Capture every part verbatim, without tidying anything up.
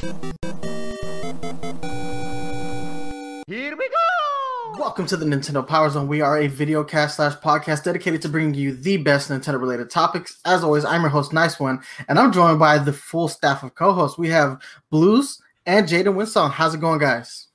Here we go! Welcome to the Nintendo Power Zone. We are a video cast slash podcast dedicated to bringing you the best Nintendo-related topics. As always, I'm your host, Nice One, and I'm joined by the full staff of co-hosts. We have Blues and Jaden Winsong. How's it going, guys?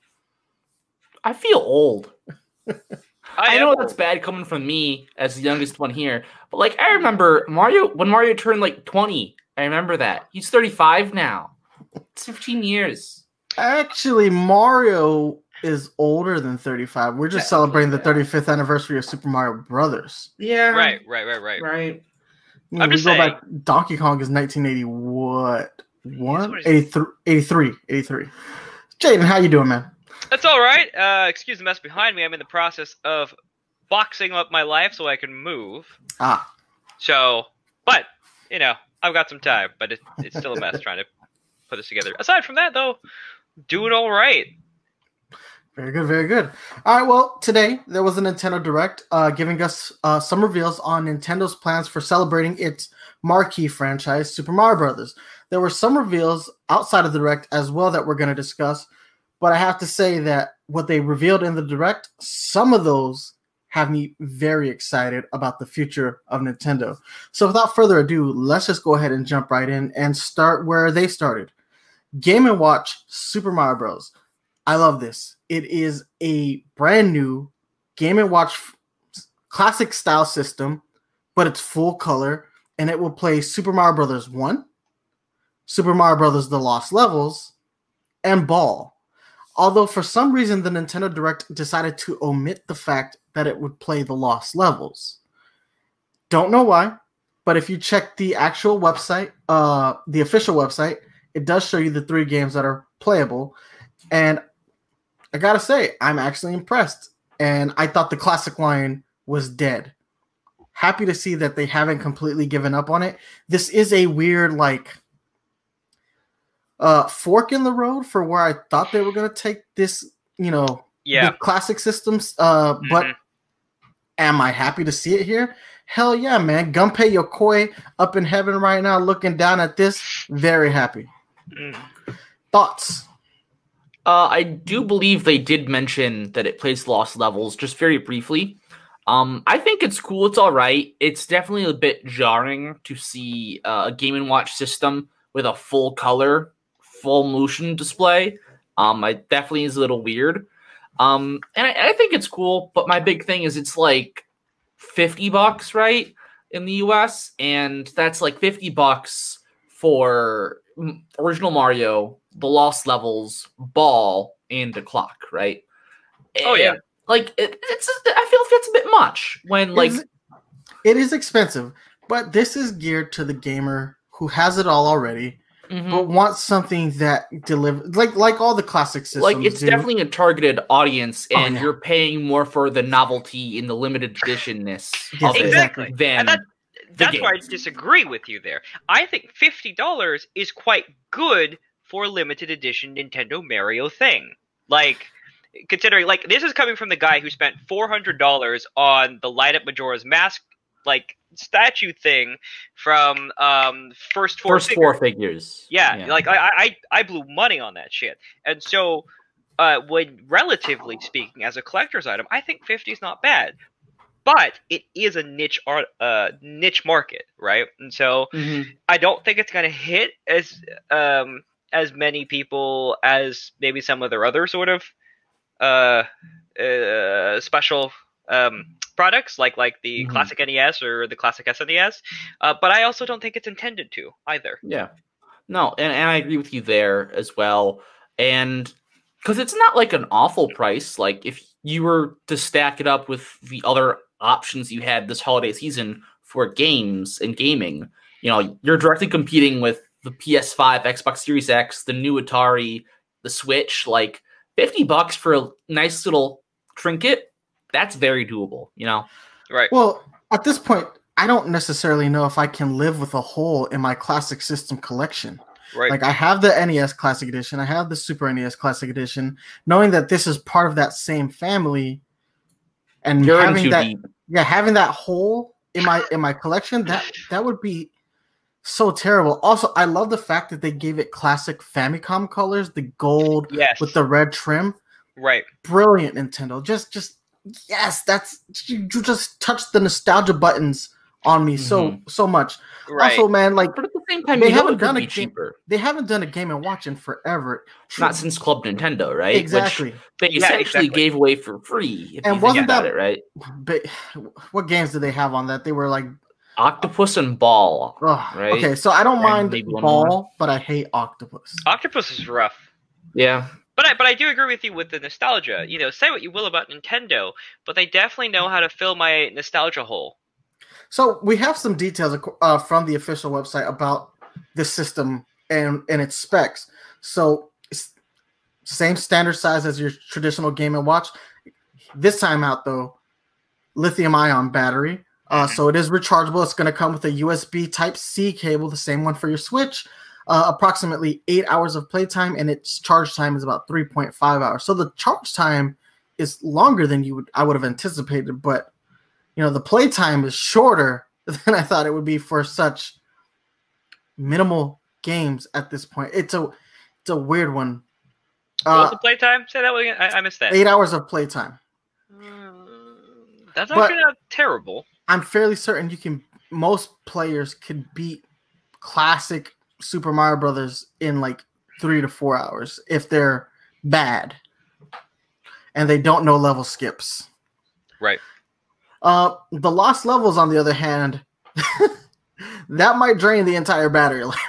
I feel old. I, I know that's bad coming from me as the youngest one here, but like I remember Mario when Mario turned like twenty. I remember that. He's thirty-five now. It's fifteen years. Actually, Mario is older than thirty-five. We're just celebrating the thirty-fifth anniversary of Super Mario Brothers. Yeah. Right, right, right, right. Right. I mean, I'm we just go saying. back. Donkey Kong is nineteen eighty. What? One? What is it? eighty-three. eighty-three. Jaden, how you doing, man? That's all right. Uh, excuse the mess behind me. I'm in the process of boxing up my life so I can move. Ah. So, but, you know, I've got some time, but it, it's still a mess trying to put this together. Aside from that, though, doing all right. Very good, very good. All right, well, today there was a Nintendo Direct uh, giving us uh, some reveals on Nintendo's plans for celebrating its marquee franchise, Super Mario Brothers. There were some reveals outside of the Direct as well that we're going to discuss, but I have to say that what they revealed in the Direct, some of those have me very excited about the future of Nintendo. So without further ado, let's just go ahead and jump right in and start where they started. Game and Watch Super Mario Bros. I love this. It is a brand new Game and Watch classic style system, but it's full color, and it will play Super Mario Brothers one, Super Mario Brothers The Lost Levels, and Ball. Although for some reason the Nintendo Direct decided to omit the fact that it would play the Lost Levels. Don't know why, but if you check the actual website, uh, the official website, it does show you the three games that are playable. And I gotta say, I'm actually impressed. And I thought the classic line was dead. Happy to see that they haven't completely given up on it. This is a weird, like, uh, fork in the road for where I thought they were gonna take this, you know, Yeah. the classic systems. Uh, Mhm. But am I happy to see it here? Hell yeah, man. Gunpei Yokoi up in heaven right now looking down at this. Very happy. Mm. Thoughts? Uh, I do believe they did mention that it plays Lost Levels, just very briefly. Um, I think it's cool. It's all right. It's definitely a bit jarring to see uh, a Game and Watch system with a full color, full motion display. Um, it definitely is a little weird. Um, and I, I think it's cool, but my big thing is it's like fifty bucks, right, in the U S, and that's like fifty bucks for original Mario, the Lost Levels, Ball, and the clock, right? Oh, yeah. And, like it, it's, I feel like that's a bit much when like It is- it is expensive, but this is geared to the gamer who has it all already, mhm. but wants something that delivers, like like all the classic systems. like it's do. definitely a targeted audience, Oh, and yeah. you're paying more for the novelty and the limited editionness Yes, of it Exactly. than And that, the that's why I games. disagree with you there. I think fifty dollars is quite good for a limited edition Nintendo Mario thing. Like, considering, like, this is coming from the guy who spent four hundred dollars on the Light Up Majora's Mask, like, statue thing from um first four First figures. four figures. Yeah, like I, I I blew money on that shit. And so uh when relatively speaking as a collector's item, I think fifty is not bad. But it is a niche art uh niche market, right? And so Mhm. I don't think it's going to hit as um as many people as maybe some of their other sort of uh, uh special um products like like the Mhm. classic N E S or the classic S N E S. Uh, but I also don't think it's intended to either. Yeah. No, and, and I agree with you there as well. And because it's not like an awful price. Like if you were to stack it up with the other options you had this holiday season for games and gaming, you know, you're directly competing with the P S five, Xbox Series X, the new Atari, the Switch. Like fifty bucks for a nice little trinket, that's very doable, you know? Right. Well, at this point, I don't necessarily know if I can live with a hole in my classic system collection. Right. Like I have the N E S Classic Edition, I have the Super N E S Classic Edition, knowing that this is part of that same family, and You're in having too that, deep. yeah, having that hole in my in my collection, that that would be so terrible. Also, I love the fact that they gave it classic Famicom colors, the gold Yes. with the red trim. Right. Brilliant, Nintendo. Just, just yes, that's you, you just touched the nostalgia buttons on me so Mhm. so much. Right. Also, man, like But at the same time, They you know haven't it could done a be game- cheaper. they haven't done a Game and Watch in forever. Tr- Not since Club Nintendo, right? exactly. Which they Yeah, essentially exactly. gave away for free. If And you wasn't think about that- it, right? But what games did they have on that? They were like, Octopus and Ball. ugh. Right. Okay, so I don't And mind maybe one Ball, more. but I hate Octopus. Octopus is rough. Yeah. But I, but I do agree with you with the nostalgia. You know, say what you will about Nintendo, but they definitely know how to fill my nostalgia hole. So we have some details uh, from the official website about the system and, and its specs. So it's same standard size as your traditional Game and Watch. This time out, though, lithium-ion battery. Uh, so it is rechargeable. It's going to come with a U S B Type-C cable, the same one for your Switch. Uh, approximately eight hours of playtime, and its charge time is about three point five hours. So the charge time is longer than you would I would have anticipated, but you know the playtime is shorter than I thought it would be for such minimal games at this point. It's a it's a weird one. What was Uh, the playtime? Say that one again. I, I missed that. eight hours of playtime. Mm, That's But- actually not terrible. I'm fairly certain you can. Most players could beat classic Super Mario Brothers in like three to four hours if they're bad and they don't know level skips. Right. Uh, the lost levels, on the other hand, that might drain the entire battery life.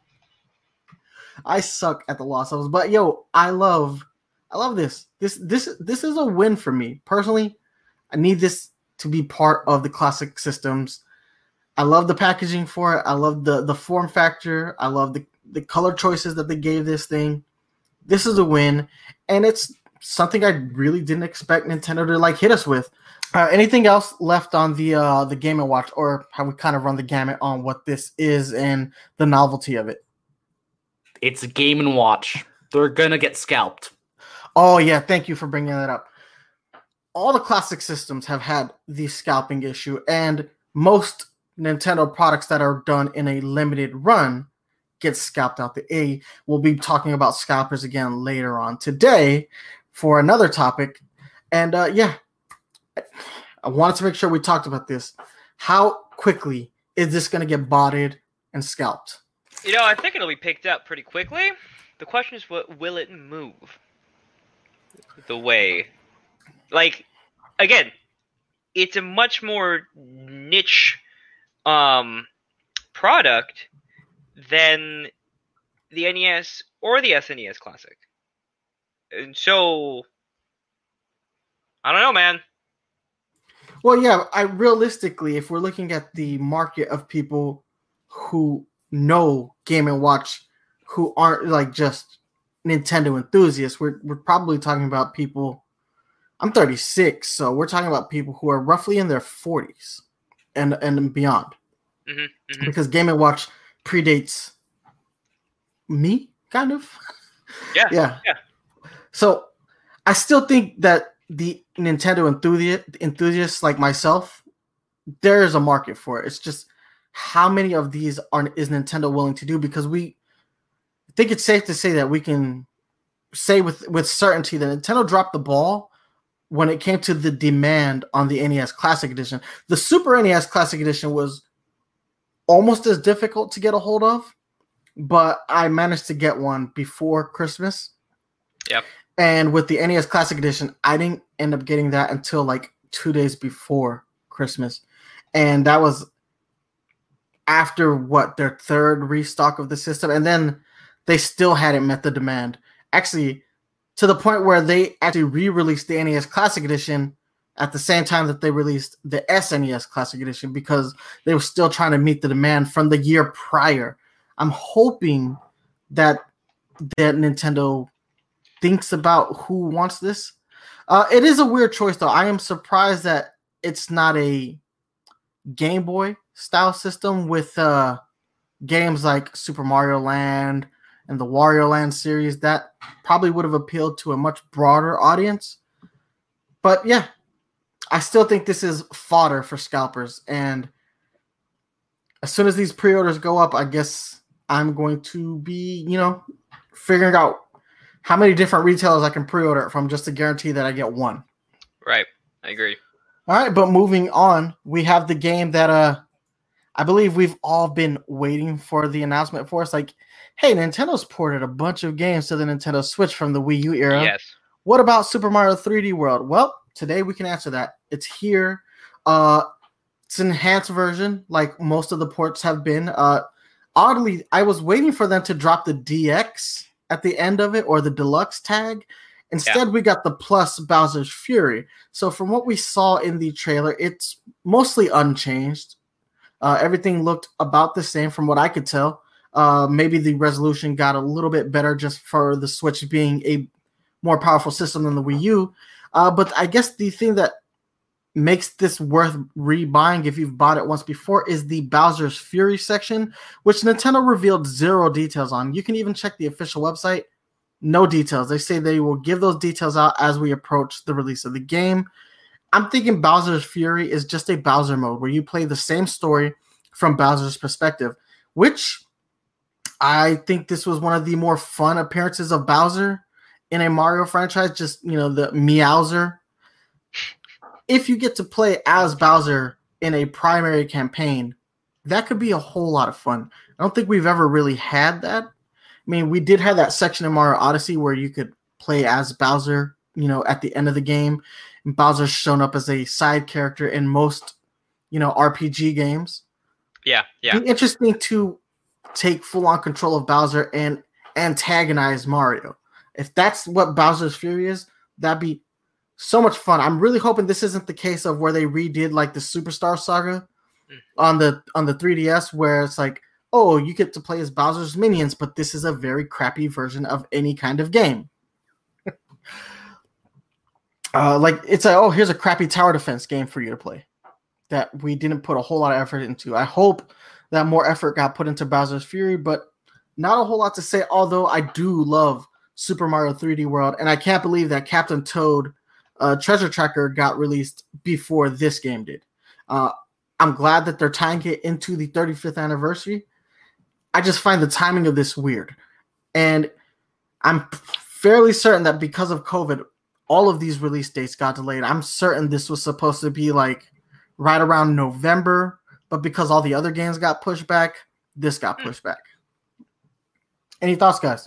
I suck at the lost levels, but yo, I love, I love this. This, this, this is a win for me personally. I need this to be part of the classic systems. I love the packaging for it. I love the the form factor. I love the the color choices that they gave this thing. This is a win, and it's something I really didn't expect Nintendo to like hit us with. Uh, anything else left on the uh, the Game and Watch, or have we kind of run the gamut on what this is and the novelty of it? It's a Game and Watch. They're gonna get scalped. Oh yeah, thank you for bringing that up. All the classic systems have had the scalping issue, and most Nintendo products that are done in a limited run get scalped out the A. We'll be talking about scalpers again later on today for another topic. And uh, yeah, I wanted to make sure we talked about this. How quickly is this going to get botted and scalped? You know, I think it'll be picked up pretty quickly. The question is, what will it move? The way, like, again, it's a much more niche um product than the N E S or the S N E S Classic. And so I don't know, man. Well, yeah, I realistically, if we're looking at the market of people who know Game and Watch, who aren't like just Nintendo enthusiasts, we're we're probably talking about people. I'm thirty-six, so we're talking about people who are roughly in their forties and and beyond. Mm-hmm, mm-hmm. Because Game and Watch predates me, kind of. Yeah, yeah, yeah. So I still think that the Nintendo enthusiast enthusiasts like myself, there is a market for it. It's just how many of these are is Nintendo willing to do? Because we I think it's safe to say that we can say with with certainty that Nintendo dropped the ball when it came to the demand on the N E S Classic Edition. The Super N E S Classic Edition was almost as difficult to get a hold of, but I managed to get one before Christmas. Yep. And with the N E S Classic Edition, I didn't end up getting that until like two days before Christmas. And that was after what, their third restock of the system. And then they still hadn't met the demand. Actually, to the point where they actually re-released the N E S Classic Edition at the same time that they released the S N E S Classic Edition because they were still trying to meet the demand from the year prior. I'm hoping that that Nintendo thinks about who wants this. Uh, it is a weird choice, though. I am surprised that it's not a Game Boy style system with uh, games like Super Mario Land and the Wario Land series. That probably would have appealed to a much broader audience. But yeah, I still think this is fodder for scalpers. And as soon as these pre-orders go up, I guess I'm going to be, you know, figuring out how many different retailers I can pre-order it from just to guarantee that I get one. Right. I agree. All right, but moving on, we have the game that uh I believe we've all been waiting for the announcement for. It's like, hey, Nintendo's ported a bunch of games to the Nintendo Switch from the Wii U era. Yes. What about Super Mario three D World? Well, today we can answer that. It's here. Uh, it's an enhanced version, like most of the ports have been. Uh, oddly, I was waiting for them to drop the D X at the end of it or the deluxe tag. Instead, yeah. we got the plus Bowser's Fury. So from what we saw in the trailer, it's mostly unchanged. Uh, everything looked about the same from what I could tell. Uh, maybe the resolution got a little bit better just for the Switch being a more powerful system than the Wii U. Uh, but I guess the thing that makes this worth rebuying if you've bought it once before is the Bowser's Fury section, which Nintendo revealed zero details on. You can even check the official website. No details. They say they will give those details out as we approach the release of the game. I'm thinking Bowser's Fury is just a Bowser mode where you play the same story from Bowser's perspective, which I think this was one of the more fun appearances of Bowser in a Mario franchise, just, you know, the Meowser. If you get to play as Bowser in a primary campaign, that could be a whole lot of fun. I don't think we've ever really had that. I mean, we did have that section in Mario Odyssey where you could play as Bowser, you know, at the end of the game. And Bowser's shown up as a side character in most, you know, R P G games. Yeah, yeah. It'd be interesting to take full-on control of Bowser and antagonize Mario. If that's what Bowser's Fury is, that'd be so much fun. I'm really hoping this isn't the case of where they redid like the Superstar Saga on the on the three D S, where it's like, oh, you get to play as Bowser's minions, but this is a very crappy version of any kind of game. uh, like it's a oh, here's a crappy tower defense game for you to play that we didn't put a whole lot of effort into. I hope that more effort got put into Bowser's Fury, but not a whole lot to say. Although I do love Super Mario three D World, and I can't believe that Captain Toad uh, Treasure Tracker got released before this game did. Uh, I'm glad that they're tying it into the thirty-fifth anniversary. I just find the timing of this weird. And I'm fairly certain that because of COVID, all of these release dates got delayed. I'm certain this was supposed to be like right around November, but because all the other games got pushed back, this got pushed back. Any thoughts, guys?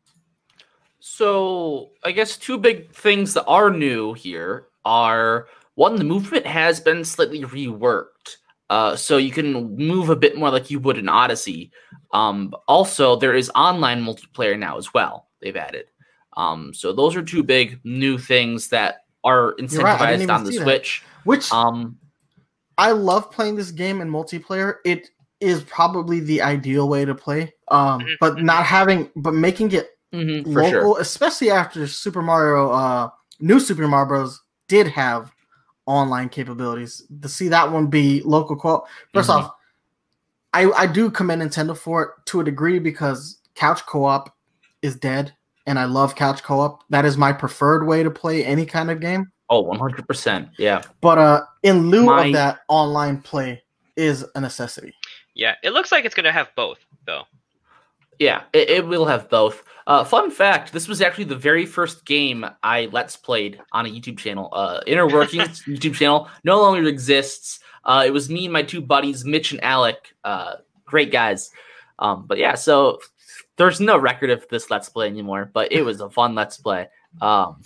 So I guess two big things that are new here are, one, the movement has been slightly reworked. Uh, so you can move a bit more like you would in Odyssey. Um, also, there is online multiplayer now as well. They've added. Um, so those are two big new things that are incentivized right, on the Switch. That. Which um, I love playing this game in multiplayer. It is probably the ideal way to play. Um, but not having, but making it mm-hmm, for local, sure. especially after Super Mario, uh, new Super Mario Bros. Did have online capabilities. To see that one be local co-op. First mm-hmm. off, I, I do commend Nintendo for it to a degree because couch co-op is dead, and I love couch co-op. That is my preferred way to play any kind of game. Oh, one hundred percent. Yeah. But uh, in lieu my... of that, online play is a necessity. Yeah, it looks like it's going to have both, though. Yeah, it, it will have both. Uh, fun fact, this was actually the very first game I Let's Played on a YouTube channel. Uh, Inner Workings YouTube channel no longer exists. Uh, it was me and my two buddies, Mitch and Alec. Uh, great guys. Um, but yeah, so there's no record of this Let's Play anymore, but it was a fun Let's Play. Um,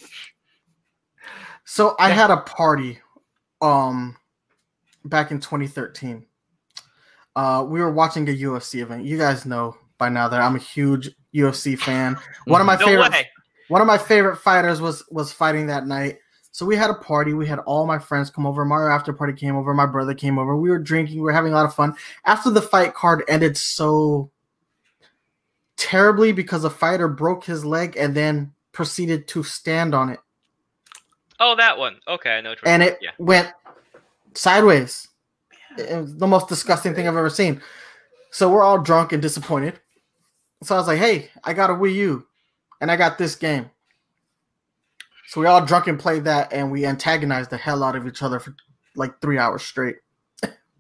so I had a party um, back in twenty thirteen. Uh, we were watching a U F C event. You guys know by now that I'm a huge U F C fan. One of my no favorite way. one of my favorite fighters was was fighting that night. So we had a party. We had all my friends come over. Mario After Party came over. My brother came over. We were drinking. We were having a lot of fun. After the fight card ended so terribly because a fighter broke his leg and then proceeded to stand on it. Oh, that one. Okay, I know what you're And it yeah. went sideways. It was the most disgusting thing I've ever seen. So we're all drunk and disappointed. So I was like, hey, I got a Wii U, and I got this game. So we all drunk and played that, and we antagonized the hell out of each other for like three hours straight.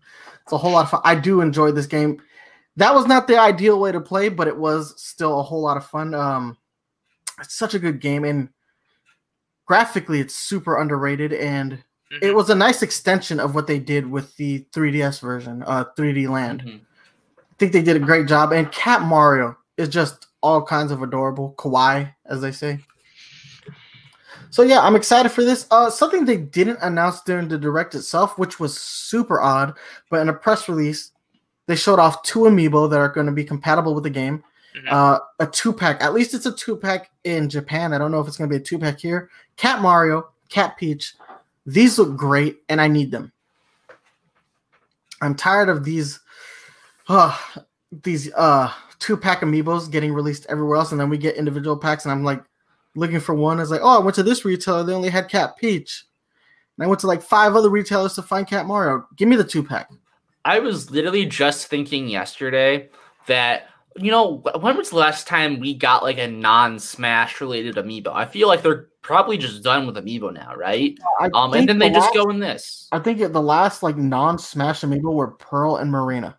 It's a whole lot of fun. I do enjoy this game. That was not the ideal way to play, but it was still a whole lot of fun. Um, it's such a good game, and graphically, it's super underrated, and mm-hmm. it was a nice extension of what they did with the three D S version, uh, three D Land. Mm-hmm. I think they did a great job, and Cat Mario is just all kinds of adorable, kawaii, as they say. So yeah, I'm excited for this. Uh, something they didn't announce during the Direct itself, which was super odd, but in a press release, they showed off two amiibo that are going to be compatible with the game. Mm-hmm. Uh, a two-pack. At least it's a two-pack in Japan. I don't know if it's going to be a two-pack here. Cat Mario, Cat Peach. These look great, and I need them. I'm tired of these uh, these uh, two-pack amiibos getting released everywhere else, and then we get individual packs, and I'm like looking for one. It's like, oh, I went to this retailer. They only had Cat Peach. And I went to like five other retailers to find Cat Mario. Give me the two-pack. I was literally just thinking yesterday that, you know, when was the last time we got like a non-Smash related amiibo? I feel like they're probably just done with amiibo now, right? I Um, and then they the just last, go in this. I think the last like non-Smash amiibo were Pearl and Marina.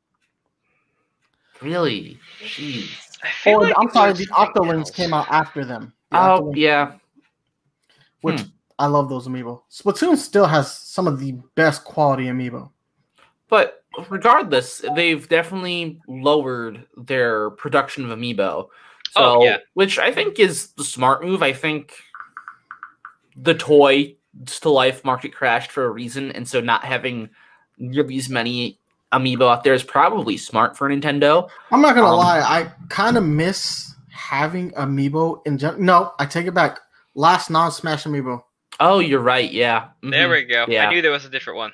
Really? Jeez. I feel Oh, like I'm it sorry, was the something Octolings else. came out after them. The Oh, Octolings, yeah. which Hmm. I love those amiibo. Splatoon still has some of the best quality amiibo. But regardless, they've definitely lowered their production of amiibo. So, Oh, yeah. which I think is the smart move. I think the toy to life market crashed for a reason, and so not having nearly as many amiibo out there is probably smart for Nintendo. I'm not gonna Um, lie, I kind of miss having amiibo in general. No, I take it back. Last non-Smash amiibo. Oh, you're right. Yeah. Mhm. There we go. Yeah. I knew there was a different one.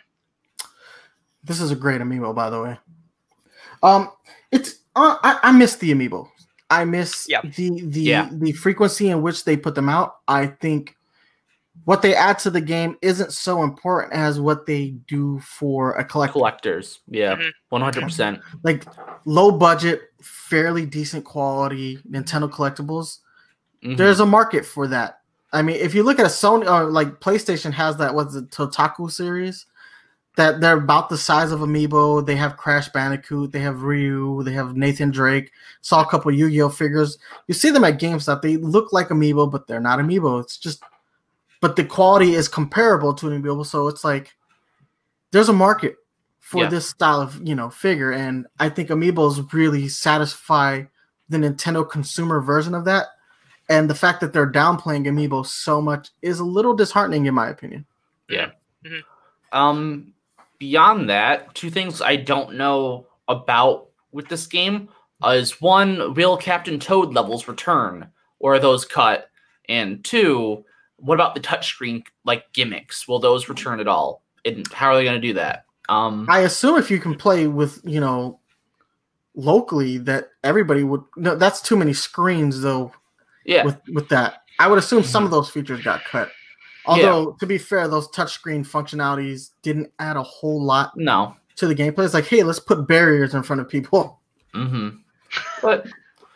This is a great amiibo, by the way. Um, it's uh, I, I miss the amiibo. I miss Yeah. the the Yeah. the frequency in which they put them out. I think what they add to the game isn't so important as what they do for a collector. Collectors. Yeah. Mhm. one hundred percent. Like low budget, fairly decent quality Nintendo collectibles. Mhm. There's a market for that. I mean, if you look at a Sony or like PlayStation has that, what's the Totaku series, that they're about the size of Amiibo. They have Crash Bandicoot, they have Ryu, they have Nathan Drake. Saw a couple Yu-Gi-Oh figures. You see them at GameStop. They look like Amiibo, but they're not Amiibo. It's just, but the quality is comparable to an Amiibo. So it's like there's a market for Yeah. this style of, you know, figure, and I think Amiibos really satisfy the Nintendo consumer version of that. And the fact that they're downplaying Amiibo so much is a little disheartening, in my opinion. Yeah. Mhm. Um, beyond that, two things I don't know about with this game uh, is one, will Captain Toad levels return, or are those cut? And two, what about the touchscreen like gimmicks? Will those return at all? And how are they going to do that? Um, I assume if you can play with, you know, locally, that everybody would. No, that's too many screens, though. yeah, With with that, I would assume some of those features got cut. Although, to be fair, those touchscreen functionalities didn't add a whole lot no. to the gameplay. It's like, hey, let's put barriers in front of people. Mm-hmm. But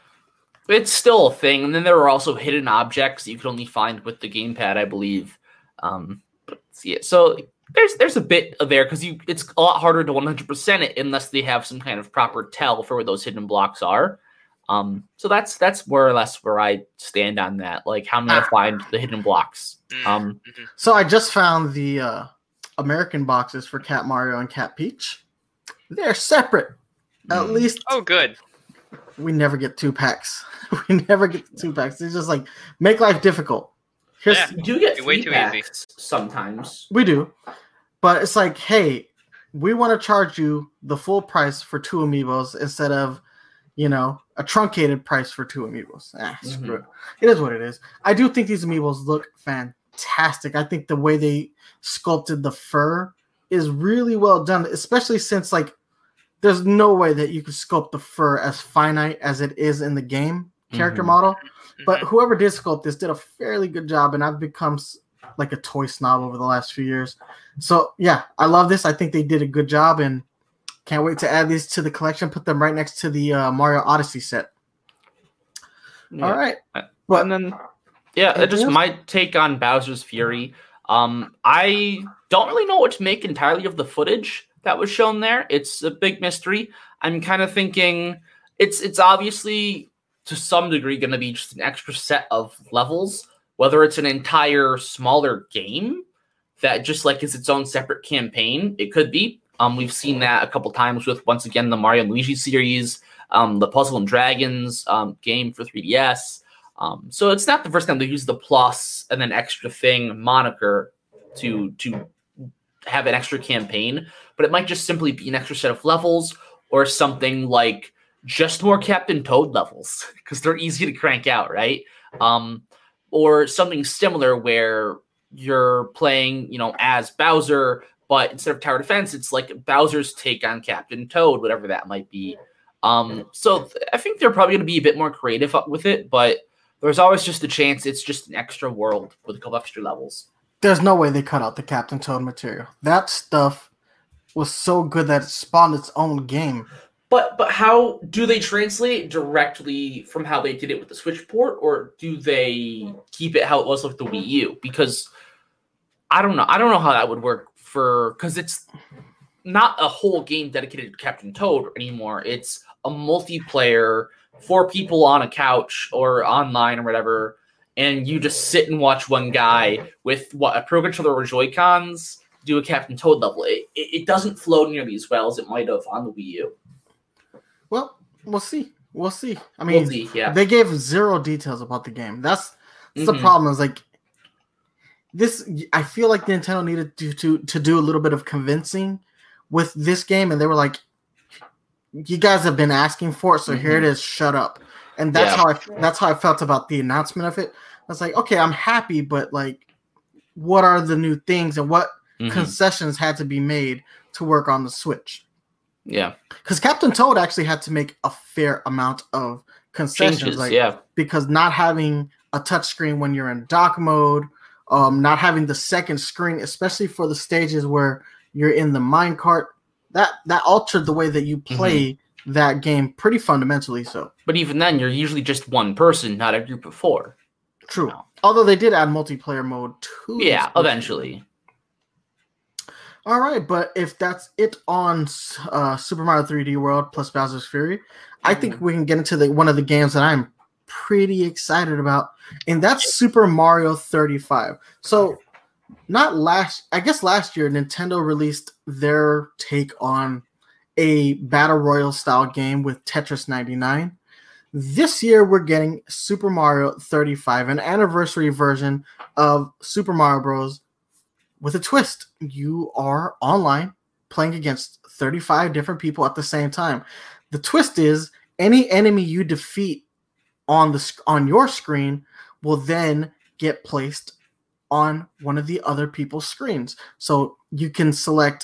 it's still a thing. And then there are also hidden objects that you can only find with the gamepad, I believe. Um, but yeah, so there's there's a bit of there because you it's a lot harder to one hundred percent it unless they have some kind of proper tell for where those hidden blocks are. Um, so that's that's more or less where I stand on that. Like, how am I gonna find the hidden blocks? Um, So I just found the uh, American boxes for Cat Mario and Cat Peach. They're separate. At Mm. least Oh, good. we never get two packs. we never get two packs. It's just like make life difficult. Here's, Yeah. you do get Way three too easy. packs sometimes. We do, but it's like, hey, we want to charge you the full price for two amiibos instead of, you know, a truncated price for two amiibos. Ah, screw it. It is what it is. I do think these amiibos look fantastic. I think the way they sculpted the fur is really well done, especially since like there's no way that you could sculpt the fur as finite as it is in the game character Mhm. model. But Mhm. whoever did sculpt this did a fairly good job, and I've become s- like a toy snob over the last few years. So yeah, I love this. I think they did a good job, and can't wait to add these to the collection. Put them right next to the uh, Mario Odyssey set. Yeah. All right, But and then, yeah, Anything just else? my take on Bowser's Fury. Um, I don't really know what to make entirely of the footage. that was shown there. It's a big mystery. I'm kind of thinking it's it's obviously to some degree going to be just an extra set of levels, whether it's an entire smaller game that just like is its own separate campaign. It could be. Um, we've seen that a couple times with, once again, the Mario and Luigi series, um, the Puzzle and Dragons um, game for three D S. Um, so it's not the first time they use the plus and then extra thing moniker to to have an extra campaign, but it might just simply be an extra set of levels or something like just more Captain Toad levels because they're easy to crank out, right? Um, or something similar where you're playing, you know, as Bowser, but instead of tower defense, it's like Bowser's take on Captain Toad, whatever that might be. Um, so th- I think they're probably going to be a bit more creative with it, but there's always just a chance it's just an extra world with a couple extra levels. There's no way they cut out the Captain Toad material. That stuff was so good that it spawned its own game. But but how do they translate directly from how they did it with the Switch port, or do they keep it how it was with the Wii U? Because I don't know. I don't know how that would work for because it's not a whole game dedicated to Captain Toad anymore. It's a multiplayer for people on a couch or online or whatever, and you just sit and watch one guy with what a Pro Controller or Joy-Cons do a Captain Toad level. It, it, it doesn't flow nearly as well as it might have on the Wii U. Well, we'll see. We'll see. I mean, We'll see, yeah. they gave zero details about the game. That's, that's Mhm. the problem. Is like this. I feel like Nintendo needed to, to to do a little bit of convincing with this game, and they were like, "You guys have been asking for it, so here it is. Shut up." And that's Yeah. how I that's how I felt about the announcement of it. I was like, okay, I'm happy, but like, what are the new things and what Mhm. concessions had to be made to work on the Switch? Yeah. Because Captain Toad actually had to make a fair amount of concessions, Changes, like yeah. because not having a touchscreen when you're in dock mode, um, not having the second screen, especially for the stages where you're in the minecart, that that altered the way that you play Mm-hmm. that game pretty fundamentally. So But even then, you're usually just one person, not a group of four. true. No. Although they did add multiplayer mode too. Yeah, eventually. All right, but if that's it on uh, Super Mario three D World plus Bowser's Fury, I think we can get into the one of the games that I'm pretty excited about, and that's Super Mario thirty-five. So, not last, I guess last year Nintendo released their take on a battle royale style game with Tetris ninety-nine. This year we're getting Super Mario thirty-five, an anniversary version of Super Mario Bros. With a twist. You are online playing against thirty-five different people at the same time. The twist is any enemy you defeat on the on your screen will then get placed on one of the other people's screens. So you can select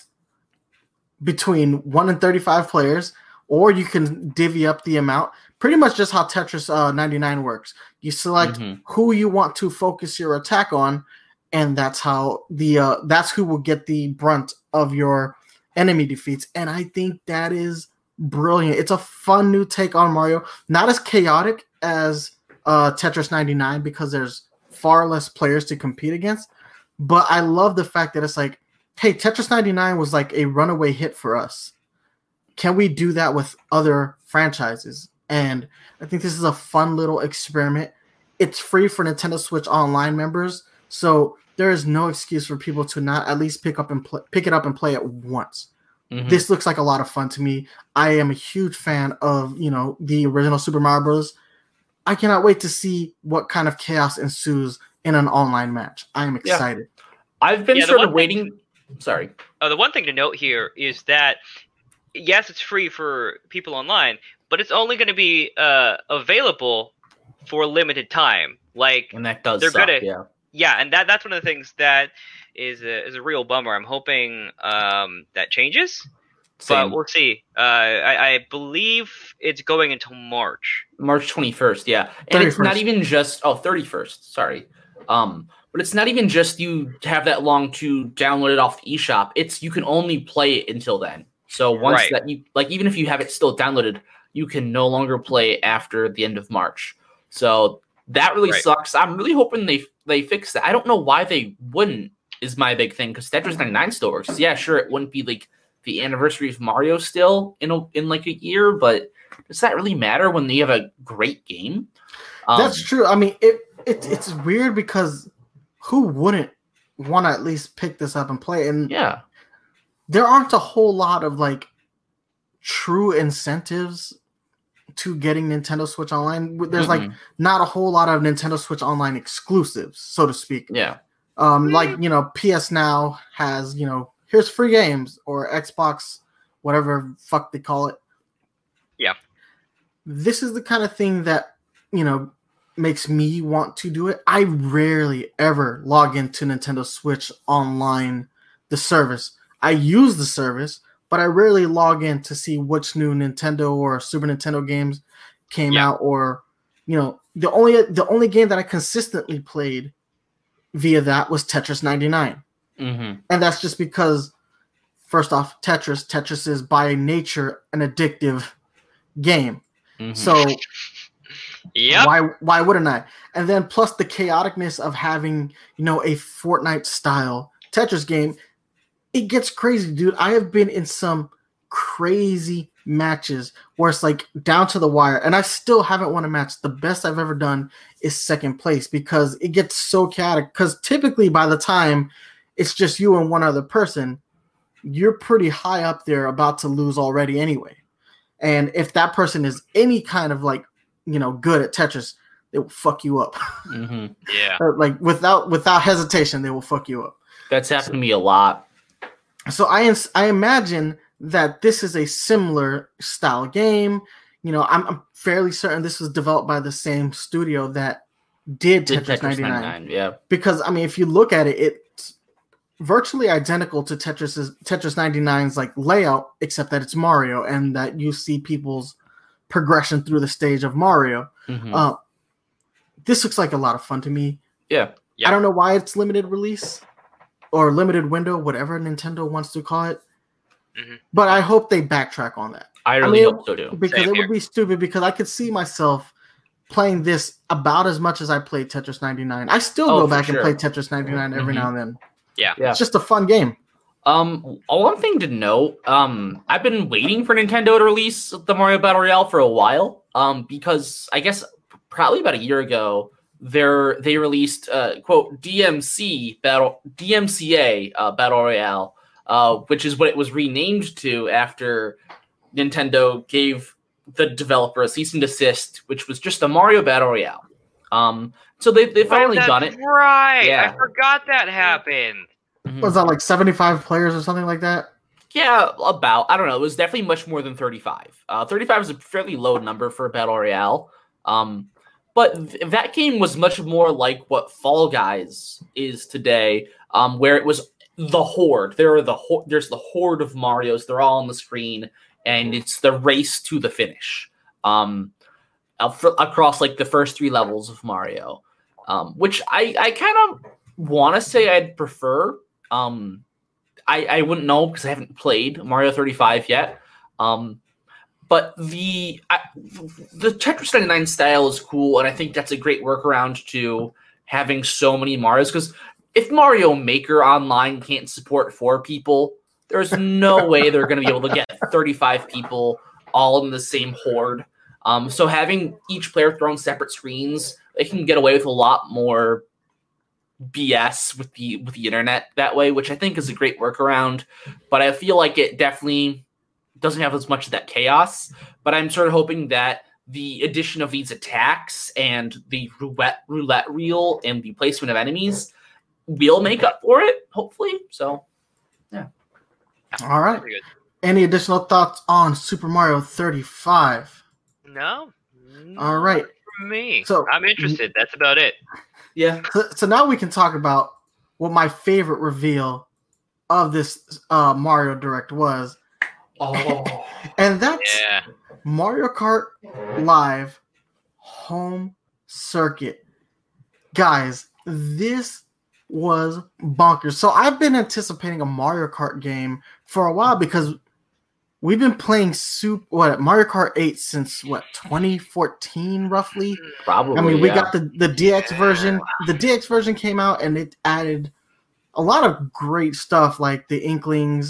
between one and thirty-five players, or you can divvy up the amount. Pretty much just how Tetris uh, ninety-nine works. You select Mhm. who you want to focus your attack on, and that's how the uh, that's who will get the brunt of your enemy defeats. And I think that is brilliant. It's a fun new take on Mario. Not as chaotic as uh, Tetris ninety-nine because there's far less players to compete against. But I love the fact that it's like, hey, Tetris ninety-nine was like a runaway hit for us. Can we do that with other franchises? And I think this is a fun little experiment. It's free for Nintendo Switch Online members, so there is no excuse for people to not at least pick up and pl- pick it up and play it once. Mhm. This looks like a lot of fun to me. I am a huge fan of, you know, the original Super Mario Bros. I cannot wait to see what kind of chaos ensues in an online match. I am excited. I've been Yeah, the sort one of thing- waiting. Sorry. Uh, the one thing to note here is that yes, it's free for people online, but it's only going to be uh, available for a limited time. Like, And that does They're suck, gonna- yeah. yeah, and that that's one of the things that is a, is a real bummer. I'm hoping um, that changes, Same. but we'll see. Uh, I, I believe it's going until March. March twenty-first, yeah. And it's not thirty-first. even just oh thirty-first, sorry. Um but it's not even just you have that long to download it off the eShop. It's you can only play it until then. So once Right. that you like even if you have it still downloaded, you can no longer play after the end of March. So that really Right. sucks. I'm really hoping they they fix that. I don't know why they wouldn't is my big thing because Tetris ninety-nine still works. Yeah, sure, it wouldn't be like the anniversary of Mario still in a, in like a year, but does that really matter when you have a great game? Um, That's true. I mean, it, it it's weird because who wouldn't want to at least pick this up and play? And yeah, there aren't a whole lot of like true incentives to getting Nintendo Switch Online. There's Mm-mm. like not a whole lot of Nintendo Switch Online exclusives, so to speak. yeah, Um, like, you know, P S Now has, you know, here's free games, or Xbox, whatever fuck they call it. Yeah. This is the kind of thing that, you know, makes me want to do it. I rarely ever log into Nintendo Switch Online, the service. I use the service, but I rarely log in to see which new Nintendo or Super Nintendo games came Yeah. out, or, you know, the only the only game that I consistently played via that was Tetris ninety-nine. mm-hmm. And that's just because, first off, Tetris, Tetris is by nature an addictive game. Mm-hmm. So Yep. why why wouldn't I? And then plus the chaoticness of having, you know, a Fortnite style Tetris game, it gets crazy, dude. I have been in some crazy matches where it's like down to the wire, and I still haven't won a match. The best I've ever done is second place because it gets so chaotic. Because typically by the time it's just you and one other person, you're pretty high up there about to lose already anyway. And if that person is any kind of like, you know, good at Tetris, they will fuck you up. Mm-hmm. Yeah. Or, like without without hesitation, they will fuck you up. That's happened to me a lot. So I ins- I imagine that this is a similar style game. You know, I'm, I'm fairly certain this was developed by the same studio that did Did Tetris, Tetris ninety-nine. ninety-nine, yeah. Because I mean, if you look at it, it's virtually identical to Tetris's Tetris ninety-nine's like layout, except that it's Mario and that you see people's progression through the stage of Mario. Mhm. Uh, this looks like a lot of fun to me. yeah. Yeah. I don't know why it's limited release or limited window, whatever Nintendo wants to call it. Mhm. But I hope they backtrack on that. I really mean, hope so too. Because Same it here. would be stupid, because I could see myself playing this about as much as I played Tetris ninety-nine. I still Oh, go for back sure. and play Tetris ninety-nine every Mhm. now and then. Yeah. Yeah. It's just a fun game. Um, one thing to note, um, I've been waiting for Nintendo to release the Mario Battle Royale for a while, um, because I guess probably about a year ago, they're, they released, uh, quote, D M C Battle, D M C A uh, Battle Royale, uh, which is what it was renamed to after Nintendo gave the developer a cease and desist, which was just a Mario Battle Royale. Um, so they, they finally oh, that's done it. Right. Yeah. I forgot that happened. Mhm. Was that like seventy-five players or something like that? Yeah, about. I don't know. It was definitely much more than thirty-five. Uh, thirty-five is a fairly low number for a Battle Royale. Um, but th- that game was much more like what Fall Guys is today, um, where it was the horde. There are the ho- There's the horde of Marios. They're all on the screen, and it's the race to the finish. Um, uh, for, across like the first three levels of Mario, um, which I, I kind of want to say I'd prefer. Um, I, I wouldn't know because I haven't played Mario thirty-five yet. Um, but the I, the Tetris ninety-nine style is cool, and I think that's a great workaround to having so many Marios. Because if Mario Maker Online can't support four people, there's no way they're going to be able to get thirty-five people all in the same horde. Um, so having each player throw on separate screens, they can get away with a lot more B S with the with the internet that way, which I think is a great workaround. But I feel like it definitely doesn't have as much of that chaos. But I'm sort of hoping that the addition of these attacks and the roulette roulette reel and the placement of enemies will make up for it, hopefully. So All right. Pretty good. Any additional thoughts on Super Mario thirty-five? No. All right. Not for me. So- I'm interested. That's about it. yeah, So, so now we can talk about what my favorite reveal of this uh, Mario Direct was, oh, and that's Yeah. Mario Kart Live Home Circuit. Guys, this was bonkers. So I've been anticipating a Mario Kart game for a while because we've been playing Super, what, Mario Kart eight since, what, twenty fourteen roughly? probably. I mean, we yeah. got the, the D X version. The D X version came out and it added a lot of great stuff like the Inklings,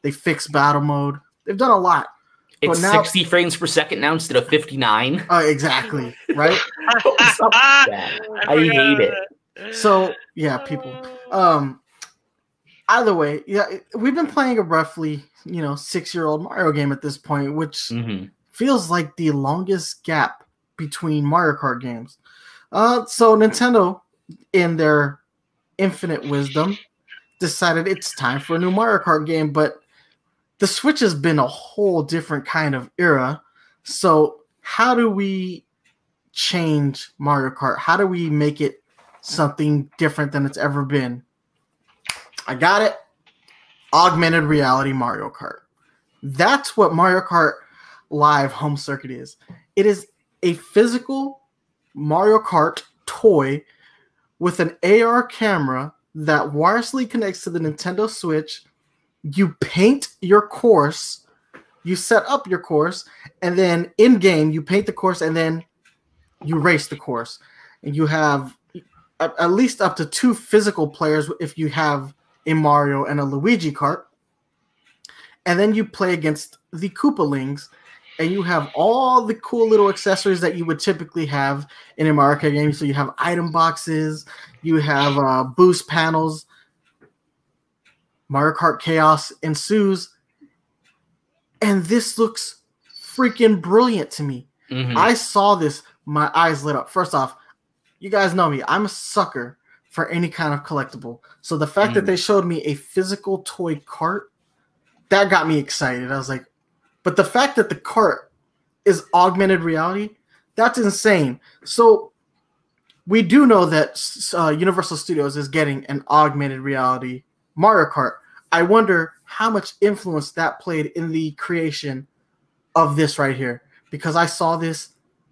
They fixed battle mode. They've done a lot. It's now, sixty frames per second now instead of fifty-nine. Oh, uh, exactly. Right? What's up with that? I hate it. So, yeah, people. Um, either way, yeah, we've been playing a roughly, you know, six-year-old Mario game at this point, which mm-hmm. feels like the longest gap between Mario Kart games. Uh, so Nintendo, in their infinite wisdom, decided it's time for a new Mario Kart game, but the Switch has been a whole different kind of era. So how do we change Mario Kart? How do we make it something different than it's ever been? I got it. Augmented reality Mario Kart. That's what Mario Kart Live Home Circuit is. It is a physical Mario Kart toy with an A R camera that wirelessly connects to the Nintendo Switch. You paint your course, you set up your course, and then in-game you paint the course and then you race the course. And you have at, at least up to two physical players if you have a Mario and a Luigi kart. And then you play against the Koopalings, and you have all the cool little accessories that you would typically have in a Mario Kart game. So you have item boxes, you have uh, boost panels. Mario Kart Chaos ensues, and this looks freaking brilliant to me. Mm-hmm. I saw this, my eyes lit up. First off, you guys know me. I'm a sucker for any kind of collectible. So the fact mm. that they showed me a physical toy cart, that got me excited. I was like, but the fact that the cart is augmented reality, that's insane. So we do know that uh, Universal Studios is getting an augmented reality Mario Kart. I wonder how much influence that played in the creation of this right here, because I saw this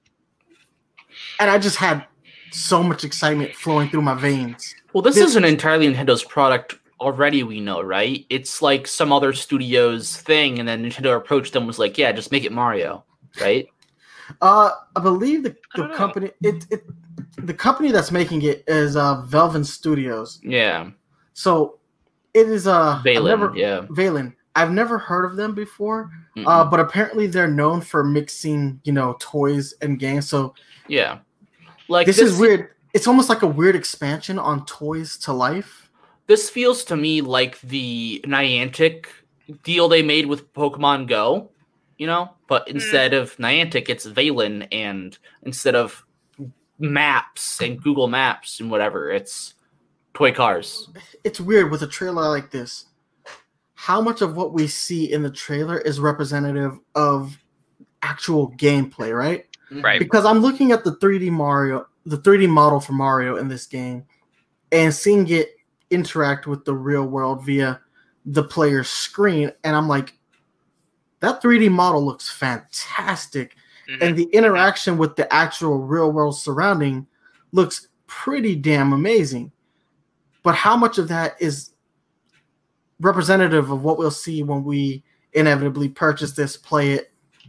and I just had so much excitement flowing through my veins. Well, this, this isn't entirely Nintendo's product already, we know, right? It's like some other studio's thing, and then Nintendo approached them and was like, yeah, just make it Mario, right? Uh, I believe the, the company it, it the company that's making it is uh Velvin Studios. Yeah. So it is uh Valen, never, yeah. Valen. I've never heard of them before, Mm-mm. uh, but apparently they're known for mixing, you know, toys and games. So yeah, like this, this is weird. It's almost like a weird expansion on Toys to Life. This feels to me like the Niantic deal they made with Pokemon Go, you know, but instead mm. of Niantic, it's Valen, and instead of Maps and Google Maps and whatever, it's toy cars. It's weird with a trailer like this. How much of what we see in the trailer is representative of actual gameplay, right? Right. Because I'm looking at the three D Mario, the three D model for Mario in this game, and seeing it interact with the real world via the player's screen, and I'm like, that three D model looks fantastic. Mm-hmm. And the interaction with the actual real world surrounding looks pretty damn amazing. But how much of that is representative of what we'll see when we inevitably purchase this, play it?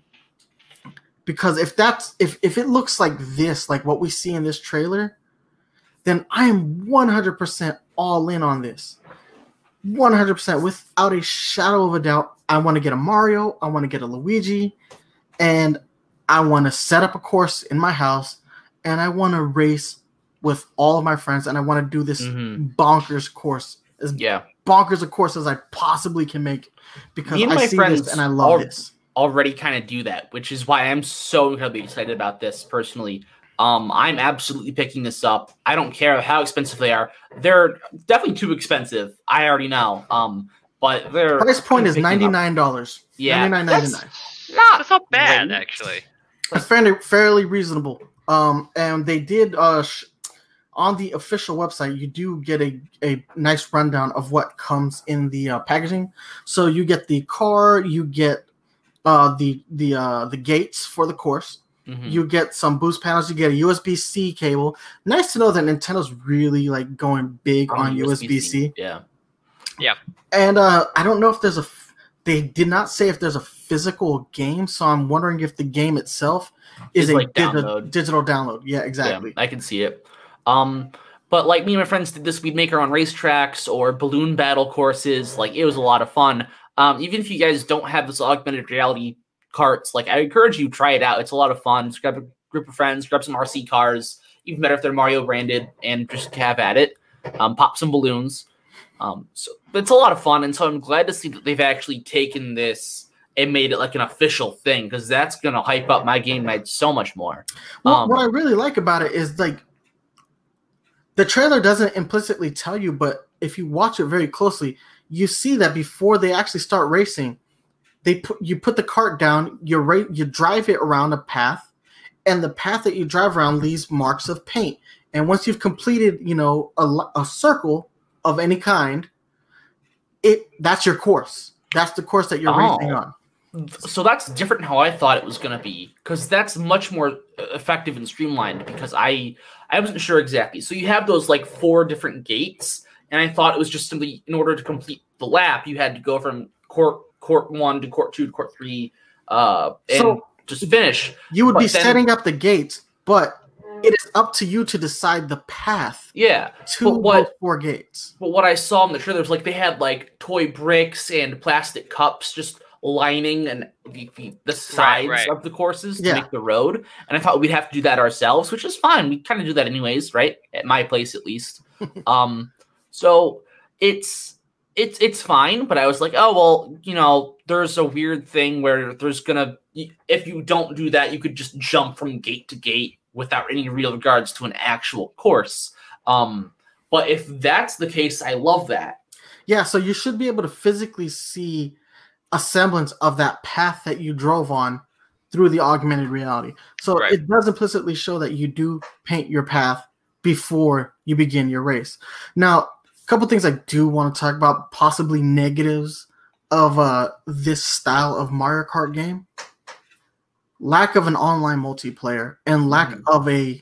Because if that's if, if it looks like this, like what we see in this trailer, then I am one hundred percent all in on this. one hundred percent without a shadow of a doubt. I want to get a Mario, I want to get a Luigi, and I want to set up a course in my house, and I want to race with all of my friends, and I want to do this mm-hmm. bonkers course, as yeah. bonkers a course as I possibly can make, because I my see friends this and I love al- this. Already kind of do that, which is why I'm so incredibly excited about this personally. Um, I'm absolutely picking this up. I don't care how expensive they are. They're definitely too expensive. I already know. Um, but their price point is ninety-nine dollars. Yeah, ninety-nine ninety-nine. Not, that's not bad, right? Actually. It's fairly, fairly reasonable. Um, and they did uh, sh- on the official website, you do get a, a nice rundown of what comes in the uh, packaging. So you get the car, you get uh, the the uh, the gates for the course. Mm-hmm. You get some boost panels. You get a U S B C cable. Nice to know that Nintendo's really like going big on, on U S B C. Yeah, yeah. And uh, I don't know if there's a. F- they did not say if there's a physical game, so I'm wondering if the game itself is it's a like dig- download. digital download. Yeah, exactly. Yeah, I can see it. Um, but like me and my friends did this, we'd make our own racetracks or balloon battle courses. Like it was a lot of fun. Um, even if you guys don't have this augmented reality carts, like I encourage you try it out. It's a lot of fun. Just grab a group of friends, grab some R C cars, even better if they're Mario branded, and just have at it. Um, pop some balloons. Um, so it's a lot of fun, and so I'm glad to see that they've actually taken this and made it like an official thing, because that's gonna hype up my game night so much more. Well, Um, what I really like about it is like the trailer doesn't implicitly tell you, but if you watch it very closely, you see that before they actually start racing, they put you put the cart down, you ra- you drive it around a path, and the path that you drive around leaves marks of paint. And once you've completed, you know, a, a circle of any kind, it that's your course. That's the course that you're Oh. racing on. So that's different than how I thought it was going to be, because that's much more effective and streamlined, because I I wasn't sure exactly. So you have those like four different gates, and I thought it was just simply in order to complete the lap, you had to go from court court one to court two to court three, uh, and So- just finish. You would But be then- setting up the gates, but it is up to you to decide the path Yeah. to But what- those four gates. But what I saw in the trailer was like they had like toy bricks and plastic cups just lining and the, the, the sides right. of the courses to Yeah. make the road. And I thought we'd have to do that ourselves, which is fine. We kind of do that anyways, right? At my place, at least. um, so it's it's it's fine. But I was like, oh well, you know, there's a weird thing where there's gonna if you don't do that, you could just jump from gate to gate without any real regards to an actual course. Um, but if that's the case, I love that. Yeah, so you should be able to physically see a semblance of that path that you drove on through the augmented reality. So Right. it does implicitly show that you do paint your path before you begin your race. Now, a couple things I do want to talk about, possibly negatives of uh, this style of Mario Kart game. Lack of an online multiplayer and lack Mhm. of a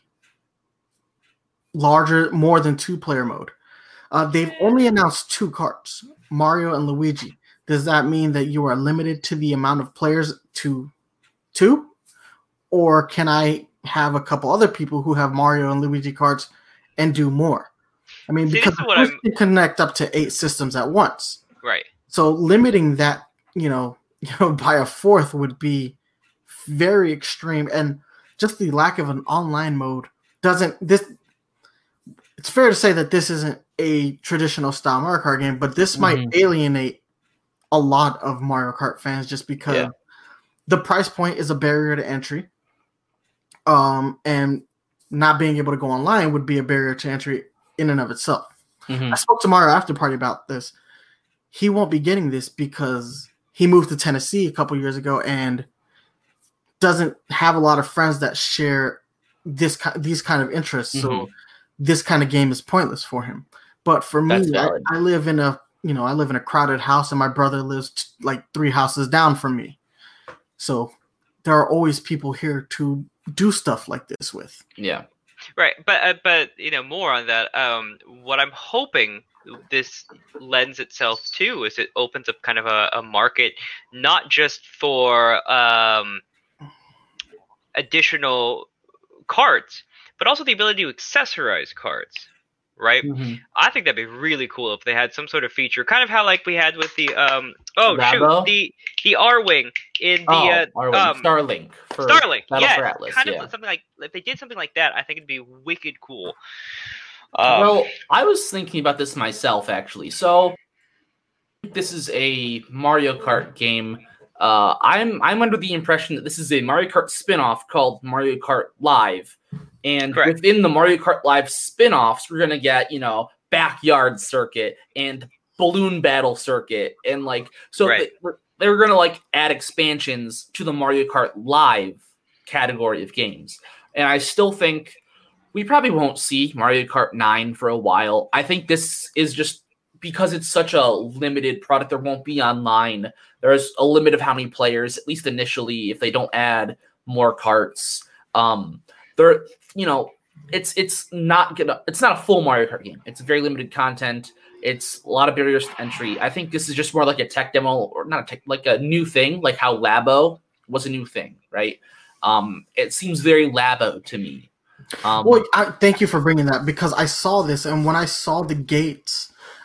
larger, more than two player mode. Uh, they've only announced two carts, Mario and Luigi. Does that mean that you are limited to the amount of players to two? Or can I have a couple other people who have Mario and Luigi carts and do more? I mean, See, because this is of what course I'm- you connect up to eight systems at once. Right. So limiting that, you know, you know, by a fourth would be very extreme, and just the lack of an online mode doesn't. This it's fair to say that this isn't a traditional style Mario Kart game, but this might Mhm. alienate a lot of Mario Kart fans just because Yeah. the price point is a barrier to entry, um, and not being able to go online would be a barrier to entry in and of itself. Mhm. I spoke to Mario After Party about this. He won't be getting this because he moved to Tennessee a couple years ago and doesn't have a lot of friends that share this ki- these kind of interests. So Mhm. this kind of game is pointless for him. But for That's me, I, valid. I live in a you know I live in a crowded house, and my brother lives t- like three houses down from me. So there are always people here to do stuff like this with. Yeah. Right, but uh, but you know, more on that. Um, what I'm hoping this lends itself to is it opens up kind of a, a market, not just for um, additional carts, but also the ability to accessorize carts. Right, Mhm. I think that'd be really cool if they had some sort of feature, kind of how like we had with the um oh Labo? shoot the the R wing in the Oh, uh, our um, Starlink. For Starlink, Battle yeah, for Atlas, kind yeah. of something like if they did something like that, I think it'd be wicked cool. Um, Well, I was thinking about this myself, actually. So, this is a Mario Kart game. Uh, I'm I'm under the impression that this is a Mario Kart spin-off called Mario Kart Live. And Correct. within the Mario Kart Live spin-offs, we're going to get, you know, Backyard Circuit and Balloon Battle Circuit. And, like, so Right. they, we're- they were going to, like, add expansions to the Mario Kart Live category of games. And I still think we probably won't see Mario Kart nine for a while. I think this is just because it's such a limited product. There won't be online. There's a limit of how many players, at least initially, if they don't add more carts. Um, there, you know, it's it's not gonna. It's not a full Mario Kart game. It's very limited content. It's a lot of barriers to entry. I think this is just more like a tech demo, or not a tech, like a new thing, like how Labo was a new thing, right? Um, it seems very Labo to me. Um, Well, I, thank you for bringing that, because I saw this, and when I saw the gates,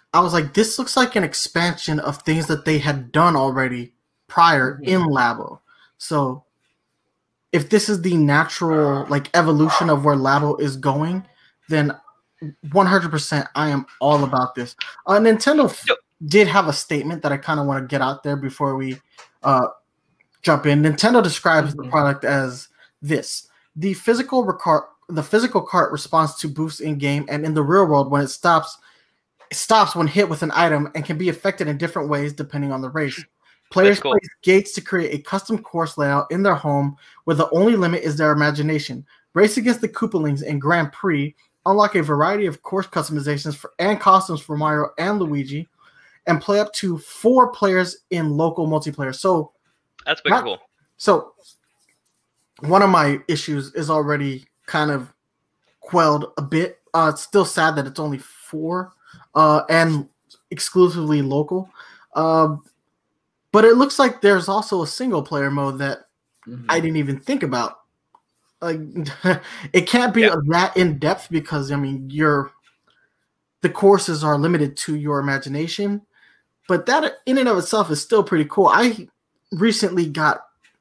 I was like, this looks like an expansion of things that they had done already prior Mhm. in Labo. So if this is the natural like evolution of where Labo is going, then one hundred percent I am all about this. Uh, Nintendo f- So- did have a statement that I kind of want to get out there before we uh, jump in. Nintendo describes the Mhm. product as this: the physical recar- the physical cart responds to boosts in game and in the real world when it stops. It stops when hit with an item and can be affected in different ways depending on the race. Players cool. place gates to create a custom course layout in their home where the only limit is their imagination. Race against the Koopalings in Grand Prix, unlock a variety of course customizations for, and costumes for Mario and Luigi, and play up to four players in local multiplayer. So, That's pretty Not- cool. so one of my issues is already kind of quelled a bit. Uh, it's still sad that it's only four uh, and exclusively local. Uh, but it looks like there's also a single player mode that Mhm. I didn't even think about. Like, it can't be Yeah. that in depth because I mean, your the courses are limited to your imagination, but that in and of itself is still pretty cool. I recently got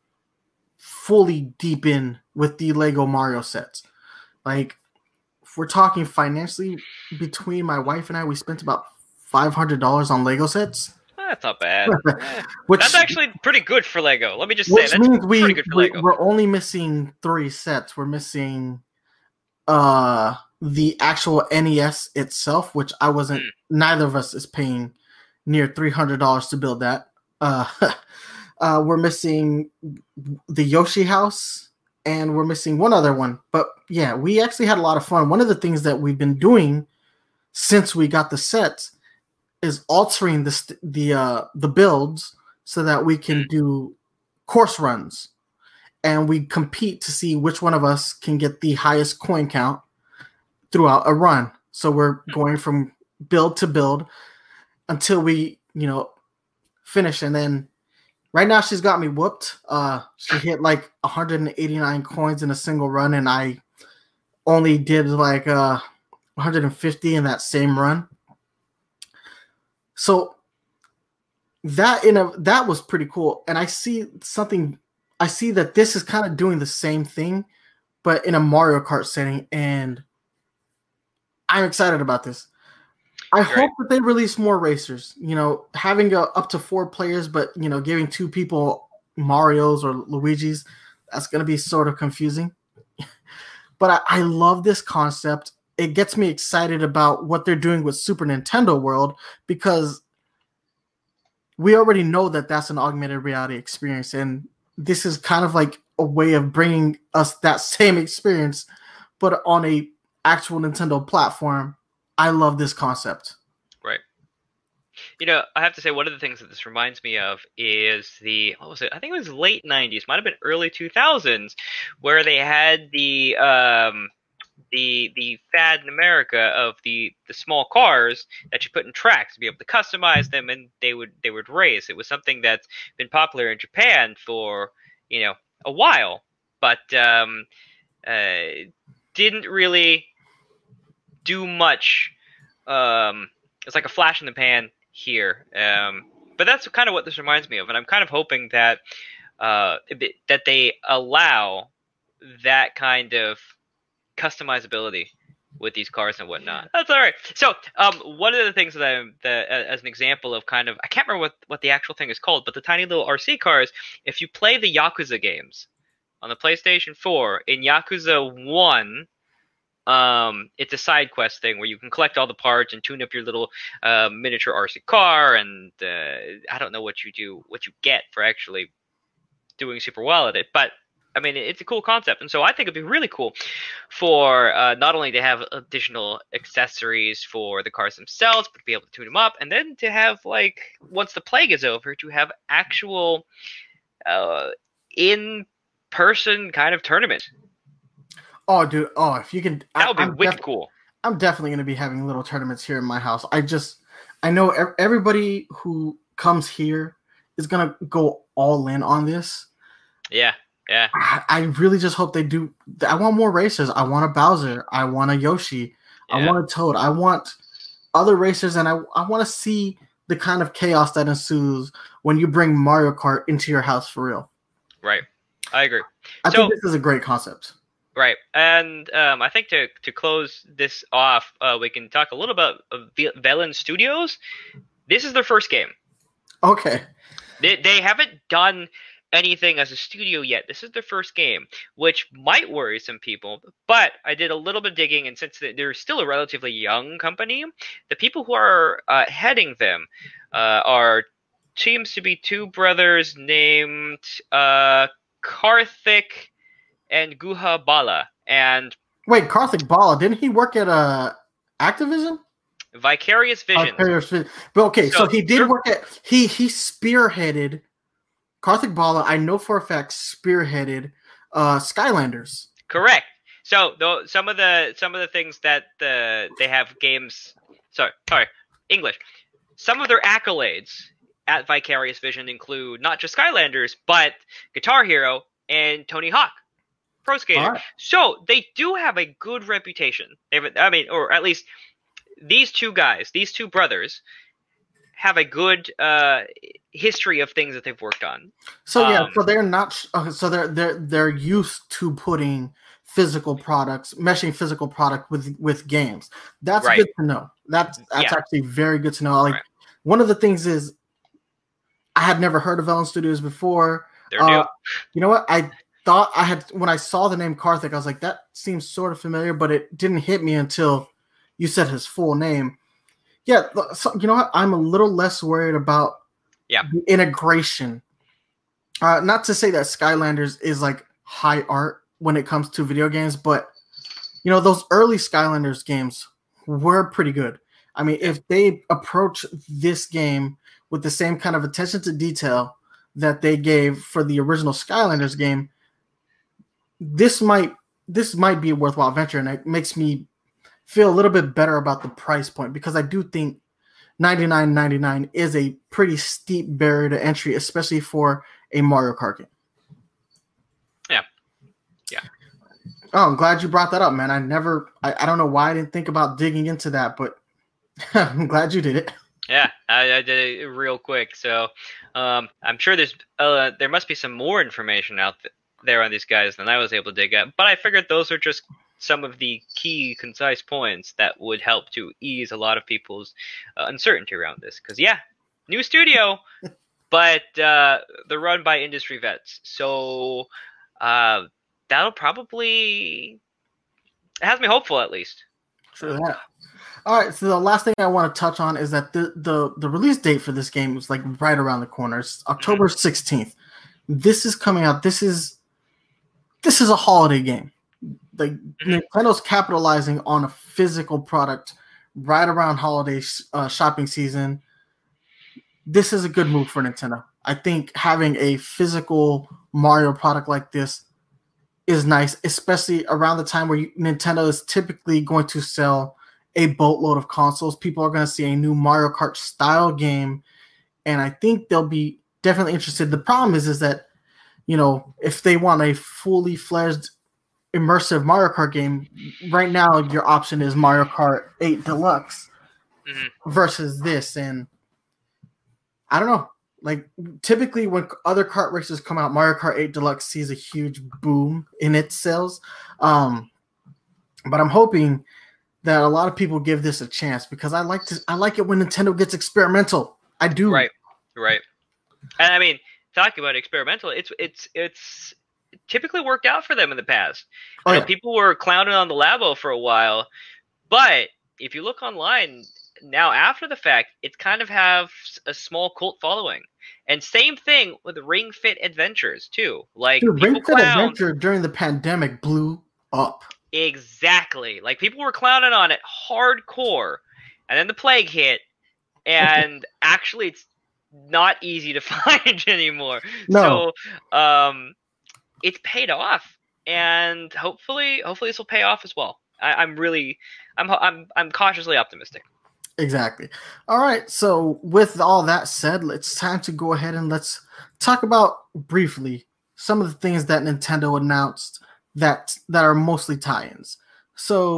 fully deep in with the Lego Mario sets. Like, if we're talking financially, between my wife and I, we spent about five hundred dollars on Lego sets, That's not bad. Eh, which That's actually pretty good for Lego. Let me just say which that's means we, pretty good for we Lego. we're only missing three sets. We're missing uh the actual N E S itself, which I wasn't. Mm. Neither of us is paying near three hundred dollars to build that. Uh, uh, we're missing the Yoshi house, and we're missing one other one. But yeah, we actually had a lot of fun. One of the things that we've been doing since we got the sets is altering the st- the uh, the builds so that we can do course runs, and we compete to see which one of us can get the highest coin count throughout a run. So we're going from build to build until we, you know, finish. And then right now she's got me whooped. Uh, she hit like one hundred eighty-nine coins in a single run, and I only did like uh, one hundred fifty in that same run. So that in a that was pretty cool. And I see something. I see that this is kind of doing the same thing, but in a Mario Kart setting, and I'm excited about this. I Great. hope that they release more racers. You know, having a, up to four players, but you know, giving two people Mario's or Luigi's, that's going to be sort of confusing. But I, I love this concept. It gets me excited about what they're doing with Super Nintendo World because we already know that that's an augmented reality experience, and this is kind of like a way of bringing us that same experience, but on a actual Nintendo platform. I love this concept. Right. You know, I have to say one of the things that this reminds me of is the what was it? I think it was late nineties, might have been early two thousands, where they had the um the the fad in America of the the small cars that you put in tracks to be able to customize them, and they would they would race. It was something that's been popular in Japan for, you know, a while, but um uh didn't really do much. Um, it's like a flash in the pan here. Um, but that's kind of what this reminds me of, and I'm kind of hoping that uh, that they allow that kind of customizability with these cars and whatnot. That's all right. So, um, one of the things that I'm that as an example of kind of I can't remember what what the actual thing is called, but the tiny little R C cars. If you play the Yakuza games on the PlayStation four, in Yakuza one. Um, it's a side quest thing where you can collect all the parts and tune up your little uh, miniature R C car, and uh, I don't know what you do, what you get for actually doing super well at it. But I mean, it's a cool concept, and so I think it'd be really cool for uh, not only to have additional accessories for the cars themselves, but to be able to tune them up, and then to have like once the plague is over, to have actual uh, in-person kind of tournament. Oh, dude! Oh, if you can, That would be I'm wicked def- cool. I'm definitely going to be having little tournaments here in my house. I just, I know ev- everybody who comes here is going to go all in on this. Yeah, yeah. I, I really just hope they do. I want more racers. I want a Bowser. I want a Yoshi. I Yeah. want a Toad. I want other racers, and I I want to see the kind of chaos that ensues when you bring Mario Kart into your house for real. Right. I agree. I So- think this is a great concept. Right, and um, I think to to close this off, uh, we can talk a little about uh, V- Velen Studios. This is their first game. Okay. They they haven't done anything as a studio yet. This is their first game, which might worry some people. But I did a little bit of digging, and since they're still a relatively young company, the people who are uh, heading them uh, are seems to be two brothers named uh, Karthik and Guha Bala, and Wait, Karthik Bala, didn't he work at uh, Activision? Vicarious Visions. Vicarious Vision. But okay, so, So, he did sure. work at he he spearheaded Karthik Bala. I know for a fact spearheaded uh, Skylanders. Correct. So though some of the some of the things that the they have games. Sorry, sorry, English. Some of their accolades at Vicarious Vision include not just Skylanders, but Guitar Hero and Tony Hawk Pro Skater. All right. So they do have a good reputation. They have, I mean, or at least these two guys, these two brothers, have a good uh, history of things that they've worked on. So yeah, Um, so they're not. sh- Okay, so they're they're they're used to putting physical products, meshing physical product with with games. That's Right. good to know. That's that's Yeah. actually very good to know. Like Right. one of the things is, I had never heard of Ellen Studios before. They're Uh, new. You know what? I thought I had when I saw the name Karthik, I was like, that seems sort of familiar, but it didn't hit me until you said his full name. Yeah, so, you know what? I'm a little less worried about Yeah. the integration. Uh, not to say that Skylanders is like high art when it comes to video games, but you know those early Skylanders games were pretty good. I mean, if they approach this game with the same kind of attention to detail that they gave for the original Skylanders game, this might this might be a worthwhile venture, and it makes me feel a little bit better about the price point, because I do think ninety-nine ninety-nine is a pretty steep barrier to entry, especially for a Mario Kart game. Yeah. Yeah. Oh, I'm glad you brought that up, man. I never, I, I don't know why I didn't think about digging into that, but I'm glad you did it. Yeah, I, I did it real quick. So um, I'm sure there's uh, there must be some more information out th- there on these guys than I was able to dig up. But I figured those are just some of the key, concise points that would help to ease a lot of people's uh, uncertainty around this. Because yeah, new studio, but uh, they're run by industry vets. So uh, that'll probably it has me hopeful at least. True that. All right, so the last thing I want to touch on is that the the, the release date for this game is like right around the corner. It's October sixteenth. This is coming out. This is this is a holiday game. Like Nintendo's capitalizing on a physical product right around holiday uh, shopping season. This is a good move for Nintendo. I think having a physical Mario product like this is nice, especially around the time where you, Nintendo is typically going to sell a boatload of consoles. People are going to see a new Mario Kart style game, and I think they'll be definitely interested. The problem is, is that, you know, if they want a fully fledged immersive Mario Kart game, right now your option is Mario Kart eight Deluxe Mhm. versus this, and I don't know. Like typically when other kart races come out, Mario Kart eight Deluxe sees a huge boom in its sales. Um, but I'm hoping that a lot of people give this a chance, because I like to I like it when Nintendo gets experimental. I do. Right, right. And I mean, talking about experimental, it's it's it's typically worked out for them in the past. Oh, I know yeah. people were clowning on the Labo for a while, but if you look online now after the fact, it kind of have a small cult following. And same thing with Ring Fit Adventures too. Like Dude, people Ring Fit clown Adventure during the pandemic blew up. exactly. Like people were clowning on it hardcore, and then the plague hit, and actually it's not easy to find anymore. No. So um, it's paid off, and hopefully, hopefully this will pay off as well. I, I'm really, I'm, I'm, I'm cautiously optimistic. Exactly. All right. So with all that said, it's time to go ahead and let's talk about briefly some of the things that Nintendo announced that that are mostly tie-ins. So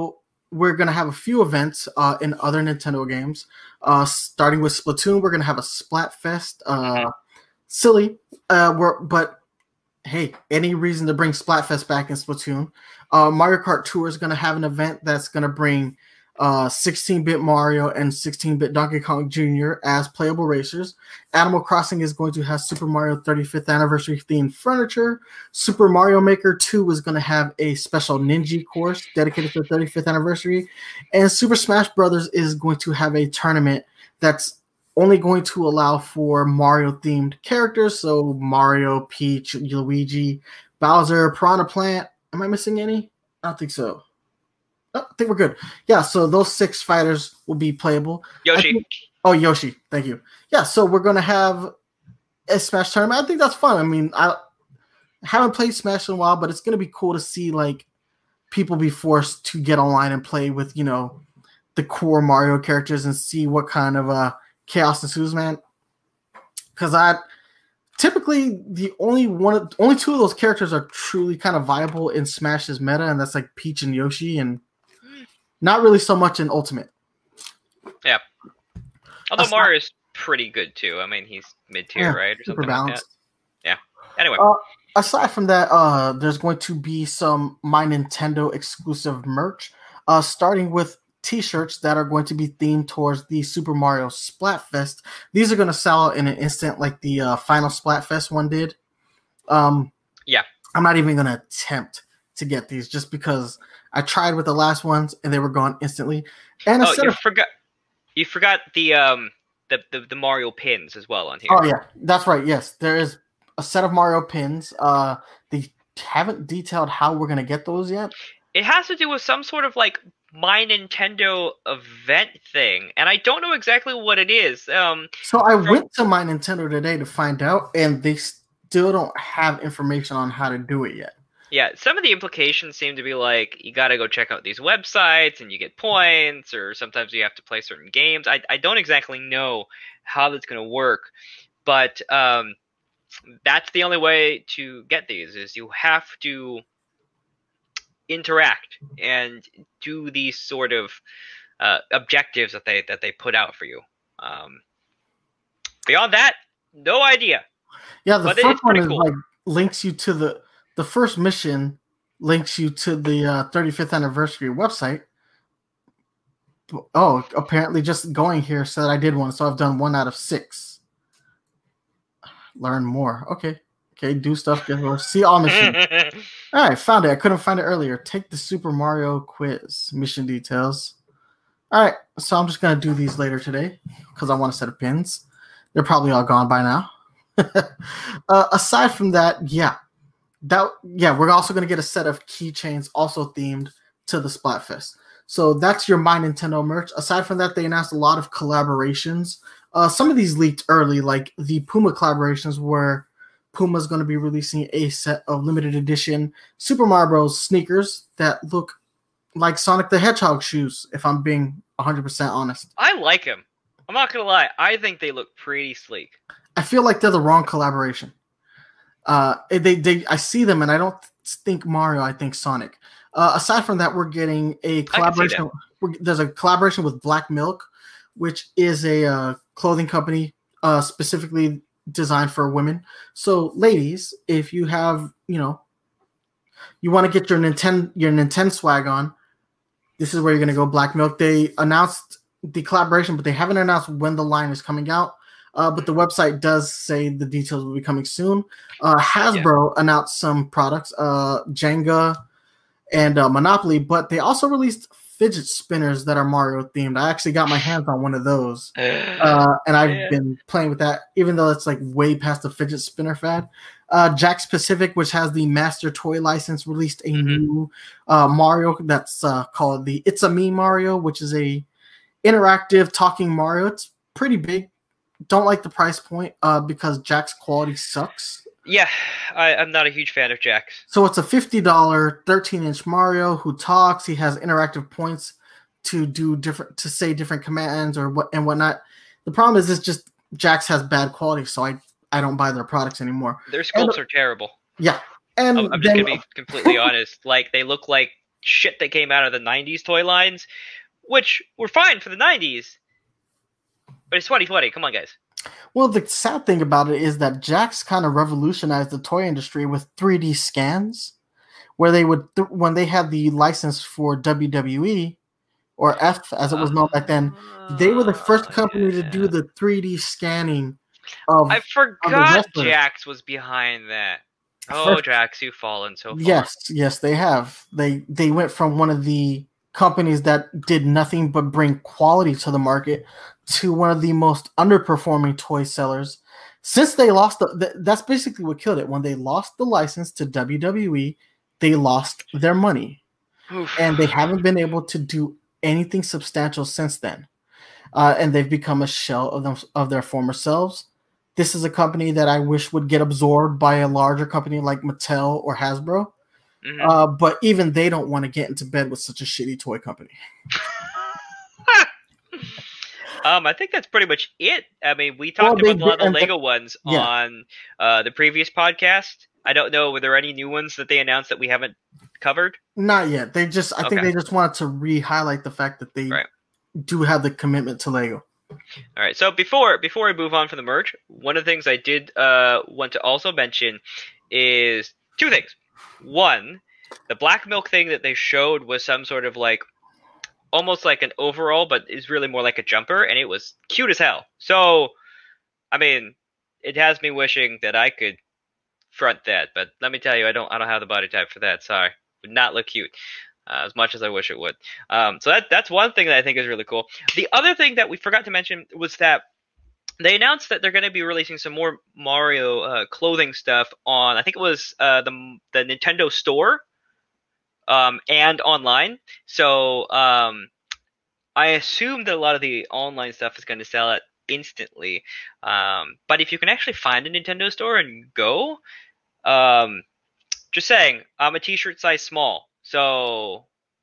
we're going to have a few events uh, in other Nintendo games. Uh, starting with Splatoon, we're going to have a Splatfest. Uh, silly, uh, we're, but hey, any reason to bring Splatfest back in Splatoon. Uh, Mario Kart Tour is going to have an event that's going to bring uh, sixteen-bit Mario and sixteen-bit Donkey Kong Junior as playable racers. Animal Crossing is going to have Super Mario thirty-fifth Anniversary themed furniture. Super Mario Maker two is going to have a special Ninja course dedicated to the thirty-fifth anniversary. And Super Smash Brothers is going to have a tournament that's only going to allow for Mario-themed characters. So Mario, Peach, Luigi, Bowser, Piranha Plant. Am I missing any? I don't think so. Oh, I think we're good. Yeah, so those six fighters will be playable. Yoshi. Think, oh, Yoshi. Thank you. Yeah, so we're going to have a Smash tournament. I think that's fun. I mean, I haven't played Smash in a while, but it's going to be cool to see, like, people be forced to get online and play with, you know, the core Mario characters and see what kind of uh, chaos ensues, man. Because I... Typically, the only one, only two of those characters are truly kind of viable in Smash's meta, and that's like Peach and Yoshi, and not really so much in Ultimate. Yeah. Although Aside, Mario's pretty good too. I mean, he's mid tier, yeah, right, or super something balanced. like that. Yeah. Anyway. Uh, aside from that, uh, there's going to be some My Nintendo exclusive merch, uh, starting with T-shirts that are going to be themed towards the Super Mario Splatfest. These are going to sell out in an instant, like the uh, final Splatfest one did. Um, yeah, I'm not even going to attempt to get these just because I tried with the last ones and they were gone instantly. And oh, you of, forgot you forgot the um the, the the Mario pins as well on here. Oh yeah, that's right. Yes, there is a set of Mario pins. Uh, they haven't detailed how we're going to get those yet. It has to do with some sort of like My Nintendo event thing, and I don't know exactly what it is. Um, so I from... went to My Nintendo today to find out, and they still don't have information on how to do it yet. Yeah, some of the implications seem to be like, you gotta go check out these websites, and you get points, or sometimes you have to play certain games. I, I don't exactly know how that's going to work, but um, that's the only way to get these, is you have to interact and do these sort of uh, objectives that they that they put out for you. Um, beyond that, no idea. Yeah, the but first one is cool. like links you to the the first mission links you to the uh, thirty-fifth anniversary website. Oh, apparently just going here said I did one, so I've done one out of six. Learn more. Okay. Okay, do stuff, get more. See all missions. All right, found it. I couldn't find it earlier. Take the Super Mario quiz. Mission details. All right, so I'm just going to do these later today because I want a set of pins. They're probably all gone by now. uh, aside from that, yeah. that Yeah, we're also going to get a set of keychains also themed to the Splatfest. So that's your My Nintendo merch. Aside from that, they announced a lot of collaborations. Uh, some of these leaked early, like the Puma collaborations where Puma's going to be releasing a set of limited edition Super Mario Bros. Sneakers that look like Sonic the Hedgehog shoes, if I'm being one hundred percent honest. I like them. I'm not going to lie. I think they look pretty sleek. I feel like they're the wrong collaboration. Uh, they, they, I see them, and I don't think Mario, I think Sonic. Uh, aside from that, we're getting a collaboration. We're, there's a collaboration with Black Milk, which is a uh, clothing company uh, specifically designed for women. So, ladies, if you have, you know, you want to get your Nintendo your Nintendo swag on, this is where you're gonna go. Black Milk. They announced the collaboration, but they haven't announced when the line is coming out. Uh, but the website does say the details will be coming soon. Uh, Hasbro yeah. announced some products, uh, Jenga and uh, Monopoly, but they also released fidget spinners that are Mario themed. I actually got my hands on one of those, uh, and I've yeah. been playing with that, even though it's like way past the fidget spinner fad. Uh, Jakks Pacific, which has the Master Toy license, released a mm-hmm. new uh, Mario that's uh, called the It's a Me Mario, which is a interactive talking Mario. It's pretty big. Don't like the price point uh, because Jakks quality sucks. Yeah, I, I'm not a huge fan of Jakks. So it's a fifty dollars thirteen-inch Mario who talks. He has interactive points to do different, to say different commands or what and whatnot. The problem is, it's just Jakks has bad quality, so I, I don't buy their products anymore. Their sculpts and, are terrible. Yeah, and I'm, I'm just then, gonna be completely honest. Like they look like shit that came out of the nineties toy lines, which were fine for the nineties. But it's twenty twenty. Come on, guys. Well, the sad thing about it is that Jakks kind of revolutionized the toy industry with three D scans, where they would, th- when they had the license for W W E, or F as it was known back then, they were the first company yeah. to do the three D scanning of. I forgot wrestlers. Jakks was behind that. Oh, First- Jakks, you've fallen so far. Yes, yes, they have. They they went from one of the companies that did nothing but bring quality to the market to one of the most underperforming toy sellers. Since they lost the, th- that's basically what killed it. When they lost the license to W W E, they lost their money, Oof. and they haven't been able to do anything substantial since then. Uh, and they've become a shell of them of their former selves. This is a company that I wish would get absorbed by a larger company like Mattel or Hasbro. Mhm. Uh, but even they don't want to get into bed with such a shitty toy company. Um, I think that's pretty much it. I mean, we talked Well, they about a lot of did- the and the- Lego ones yeah. on uh, the previous podcast. I don't know, were there any new ones that they announced that we haven't covered? Not yet. They just, I think Okay. they just wanted to re-highlight the fact that they Right. do have the commitment to Lego. All right. So before before we move on from the merch, one of the things I did uh, want to also mention is two things. One, the black milk thing that they showed was some sort of like almost like an overall, but is really more like a jumper, and it was cute as hell. So, I mean, it has me wishing that I could front that, but let me tell you, I don't I don't have the body type for that. Sorry, would not look cute. Uh, as much as I wish it would. Um, so that that's one thing that I think is really cool. The other thing that we forgot to mention was that they announced that they're going to be releasing some more Mario uh, clothing stuff on, I think it was uh, the the Nintendo Store um, and online. So um, I assume that a lot of the online stuff is going to sell it instantly. Um, but if you can actually find a Nintendo Store and go, um, just saying, I'm a t-shirt size small. So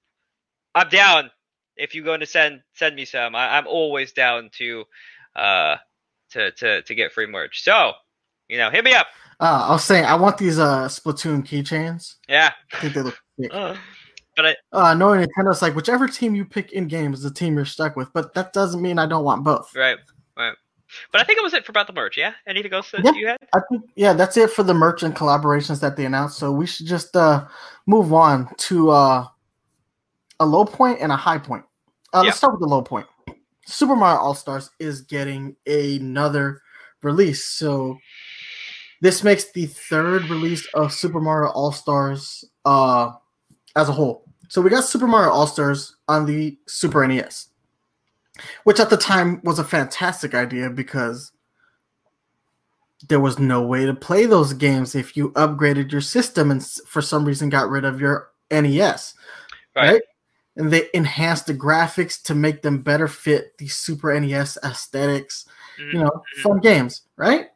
I'm down if you're going to send send me some. I, I'm always down to uh to, to to get free merch. So, you know, hit me up. Uh, I was saying, I want these uh, Splatoon keychains. Yeah. I think they look sick. Uh, but I, Uh, knowing Nintendo's like, whichever team you pick in game is the team you're stuck with, but that doesn't mean I don't want both. right, right. But I think it was it for about the merch. Yeah. Anything else that Yeah. you had? I think, yeah, that's it for the merch and collaborations that they announced. So we should just uh, move on to uh, a low point and a high point. Uh, Yeah. Let's start with the low point. Super Mario All-Stars is getting another release. So this makes the third release of Super Mario All-Stars uh, as a whole. So we got Super Mario All-Stars on the Super N E S, which at the time was a fantastic idea because there was no way to play those games if you upgraded your system and s- for some reason got rid of your N E S, Right. right? And they enhanced the graphics to make them better fit the Super N E S aesthetics. Mhm. You know, fun games, right?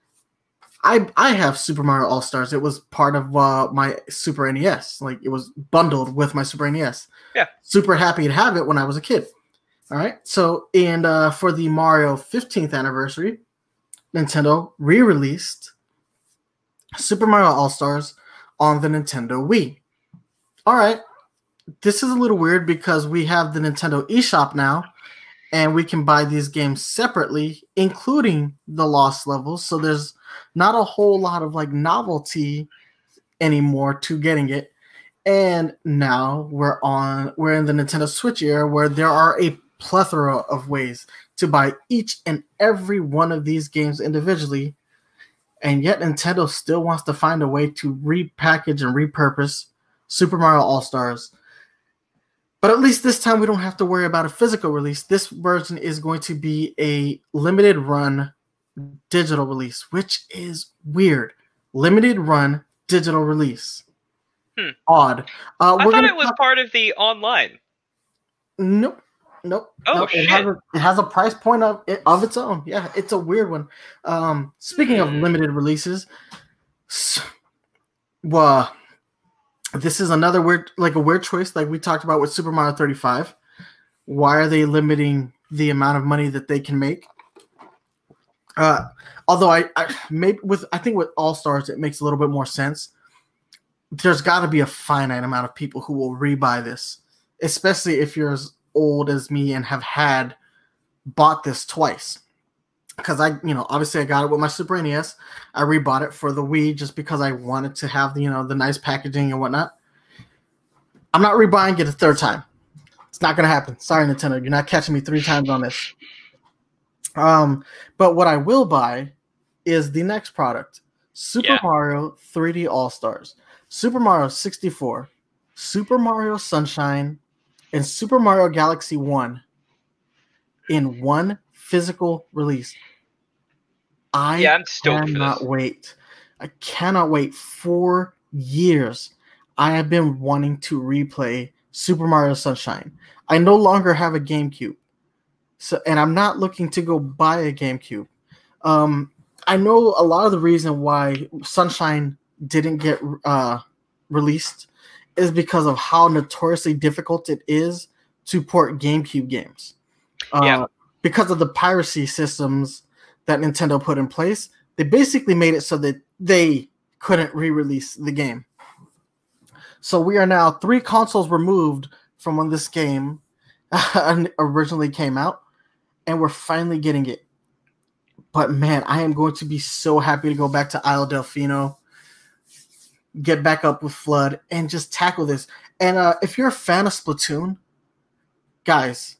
I I have Super Mario All Stars. It was part of uh, my Super N E S. Like it was bundled with my Super N E S. Yeah. Super happy to have it when I was a kid. All right. So and uh, for the Mario fifteenth anniversary, Nintendo re-released Super Mario All Stars on the Nintendo Wii. All right. This is a little weird because we have the Nintendo eShop now, and we can buy these games separately, including the lost levels. So there's not a whole lot of like novelty anymore to getting it. And now we're on we're in the Nintendo Switch era where there are a plethora of ways to buy each and every one of these games individually. And yet Nintendo still wants to find a way to repackage and repurpose Super Mario All-Stars. But at least this time we don't have to worry about a physical release. This version is going to be a limited run digital release, which is weird. Limited run digital release. Hmm. Odd. Uh, I we're thought gonna it was talk- part of the online. Nope. Nope. Oh, nope. shit. It has, a, it has a price point of of its own. Yeah, it's a weird one. Um, speaking of Hmm. limited releases, s- well, this is another weird, like a weird choice, like we talked about with Super Mario thirty-five. Why are they limiting the amount of money that they can make? Uh, although I, I maybe with I think with All Stars it makes a little bit more sense. there's got to be a finite amount of people who will rebuy this, especially if you're as old as me and have had bought this twice. Because I, you know, obviously I got it with my Super N E S. I rebought it for the Wii just because I wanted to have, you know, the nice packaging and whatnot. I'm not rebuying it a third time. It's not going to happen. Sorry, Nintendo. You're not catching me three times on this. Um, but what I will buy is the next product. Super Yeah. Mario three D All-Stars. Super Mario sixty-four. Super Mario Sunshine. And Super Mario Galaxy one. In one physical release. I Yeah, I'm stoked for cannot this. wait. I cannot wait. Four years I have been wanting to replay Super Mario Sunshine. I no longer have a GameCube. So, and I'm not looking to go buy a GameCube. Um, I know a lot of the reason why Sunshine didn't get uh, released is because of how notoriously difficult it is to port GameCube games. Uh, Yeah. Because of the piracy systems that Nintendo put in place, they basically made it so that they couldn't re-release the game. So we are now three consoles removed from when this game originally came out, and we're finally getting it. But man, I am going to be so happy to go back to Isle Delfino, get back up with Flood, and just tackle this. And uh, if you're a fan of Splatoon, guys,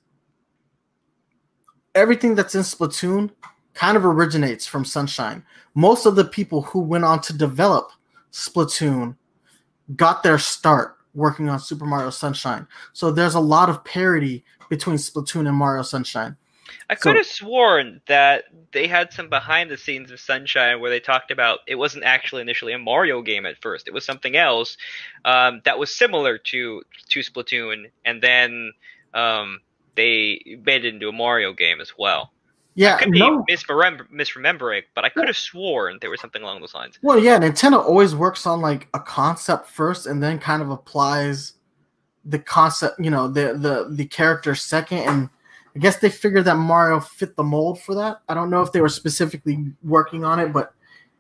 everything that's in Splatoon kind of originates from Sunshine. Most of the people who went on to develop Splatoon got their start working on Super Mario Sunshine. So there's a lot of parity between Splatoon and Mario Sunshine. I So- could have sworn that they had some behind the scenes of Sunshine where they talked about it wasn't actually initially a Mario game at first. It was something else um, that was similar to to Splatoon, and then um, they made it into a Mario game as well. Yeah, I could be no, misremember- misremembering, but I could have sworn there was something along those lines. well, yeah, Nintendo always works on like a concept first and then kind of applies the concept, you know, the the the character second. And I guess they figured that Mario fit the mold for that. I don't know if they were specifically working on it, but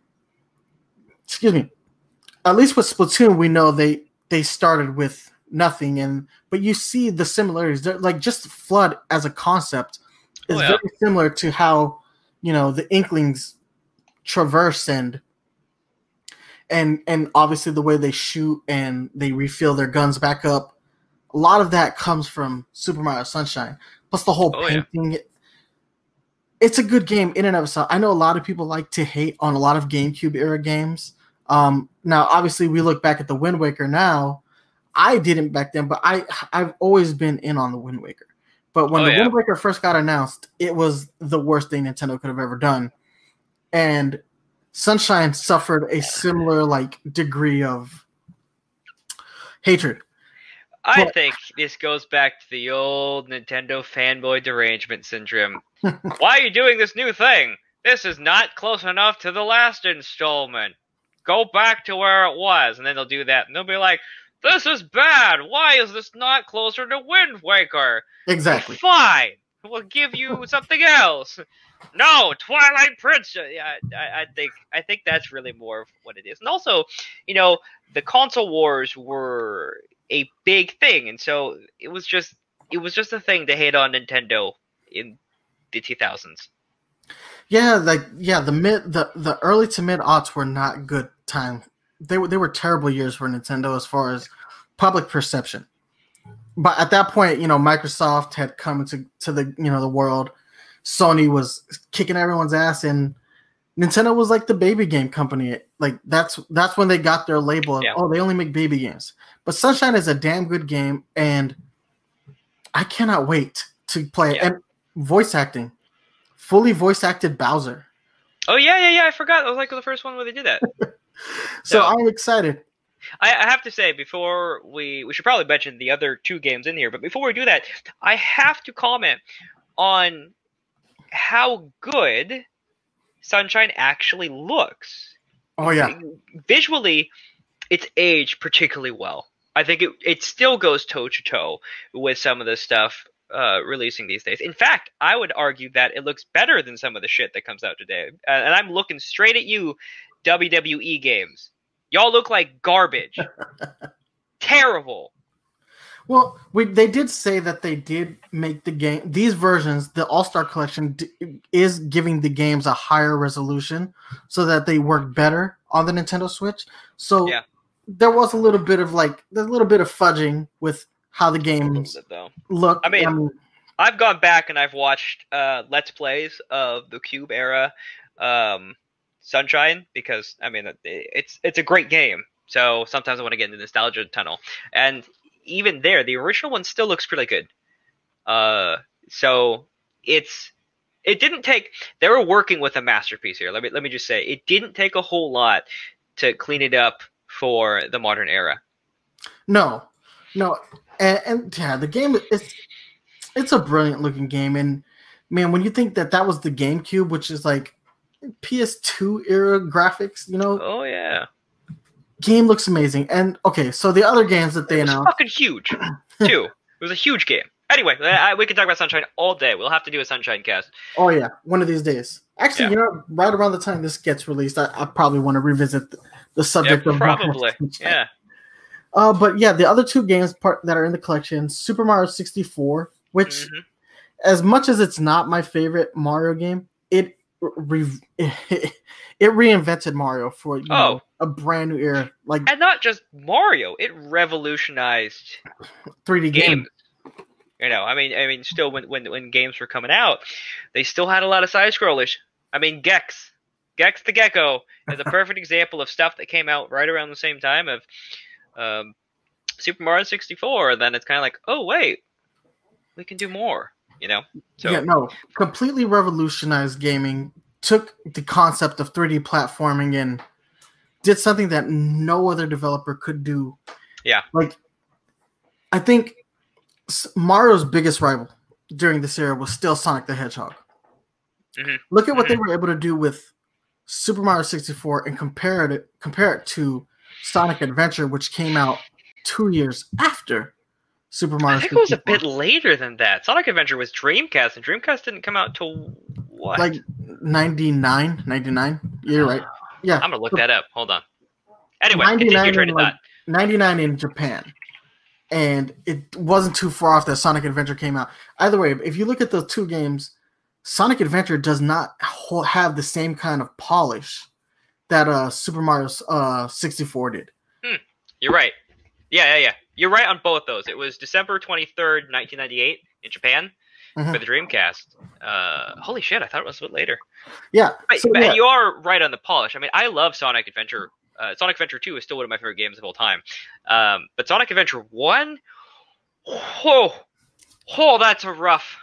excuse me. At least with Splatoon, we know they they started with nothing, and but you see the similarities. They're, like just Flood as a concept is Oh, yeah. very similar to how, you know, the Inklings traverse and and and obviously the way they shoot and they refill their guns back up. A lot of that comes from Super Mario Sunshine. Plus the whole Oh, yeah. painting. It's a good game in and of itself. I know a lot of people like to hate on a lot of GameCube era games. Um, now, obviously, we look back at the Wind Waker now. I didn't back then, but I I've always been in on the Wind Waker. But when Oh, the yeah. Wind Waker first got announced, it was the worst thing Nintendo could have ever done. And Sunshine suffered a similar like degree of hatred. I Well- think this goes back to the old Nintendo fanboy derangement syndrome. Why are you doing this new thing? This is not close enough to the last installment. Go back to where it was. And then they'll do that. And they'll be like, this is bad. Why is this not closer to Wind Waker? Exactly. Fine. We'll give you something else. No, Twilight Princess. Yeah, I, I think I think that's really more of what it is. And also, you know, the console wars were a big thing, and so it was just it was just a thing to hate on Nintendo in the two thousands. Yeah, like yeah, the mid the, the early to mid aughts were not good time. They were they were terrible years for Nintendo as far as public perception. But at that point, you know, Microsoft had come into to the you know the world. Sony was kicking everyone's ass, and Nintendo was like the baby game company. Like that's that's when they got their label of, Yeah. oh, they only make baby games. But Sunshine is a damn good game, and I cannot wait to play it. Yeah. And voice acting, fully voice acted Bowser. Oh yeah, yeah, yeah. I forgot. That was like the first one where they did that. So Yeah. I'm excited. I, I have to say, before we we should probably mention the other two games in here, but before we do that, I have to comment on how good Sunshine actually looks. Oh yeah, Visually, it's aged particularly well. I think it it still goes toe to toe with some of the stuff uh, releasing these days. In fact, I would argue that it looks better than some of the shit that comes out today. Uh, and I'm looking straight at you, W W E games. Y'all look like garbage. Terrible. Well, we they did say that they did make the game. These versions, the All Star Collection, d- is giving the games a higher resolution so that they work better on the Nintendo Switch. So Yeah. there was a little bit of like there's a little bit of fudging with how the A little games bit, though. look. I mean, I've gone back and I've watched uh, Let's Plays of the Cube era um, Sunshine because I mean it- it's it's a great game. So sometimes I want to get into the nostalgia tunnel, and even there, the original one still looks pretty good. Uh, so it's it didn't take. They were working with a masterpiece here. Let me let me just say, it didn't take a whole lot to clean it up for the modern era. no, no, and, and yeah, the game is it's a brilliant looking game, and man, when you think that that was the GameCube, which is like P S two era graphics, you know, Oh yeah, game looks amazing. And okay, so the other games that they it was announced, fucking huge too. It was a huge game. Anyway, I, we can talk about Sunshine all day. We'll have to do a Sunshine cast. oh yeah, one of these days. Actually, Yeah. you know, right around the time this gets released, I, I probably want to revisit the, the Yeah, subject of probably. Yeah. Uh, but yeah, the other two games part that are in the collection, Super Mario sixty-four, which Mhm. as much as it's not my favorite Mario game, it re- it, reinvented Mario for you know, Oh. a brand new era, like And not just Mario, it revolutionized three D game. games. You know, I mean, I mean, still when when when games were coming out, they still had a lot of side scrollers. I mean, Gex, Gex the Gecko is a perfect example of stuff that came out right around the same time of um, Super Mario sixty-four. And then it's kind of like, oh wait, we can do more. You know, so Yeah, no, completely revolutionized gaming. Took the concept of three D platforming and did something that no other developer could do. Yeah. Like, I think S- Mario's biggest rival during this era was still Sonic the Hedgehog. Mhm. Look at what they Mhm. were able to do with Super Mario sixty-four and compare it compare it to Sonic Adventure, which came out two years after Super Mario I think it was a sixty-four. bit later than that. Sonic Adventure was Dreamcast, and Dreamcast didn't come out till what? Like ninety-nine, ninety-nine. You're right. Yeah. I'm gonna look that up. Hold on. Anyway, continue ninety-nine your train in, of like, thought. ninety-nine in Japan. And it wasn't too far off that Sonic Adventure came out. Either way, if you look at those two games, Sonic Adventure does not ho- have the same kind of polish that uh, Super Mario uh, sixty-four did. You're right. Yeah, yeah, yeah. You're right on both those. It was December twenty-third, nineteen ninety-eight in Japan Mhm. for the Dreamcast. Uh, holy shit, I thought it was a bit later. Yeah. But, So, but yeah. you are right on the polish. I mean, I love Sonic Adventure. Uh, Sonic Adventure two is still one of my favorite games of all time. Um, but Sonic Adventure one, oh, oh, that's a rough.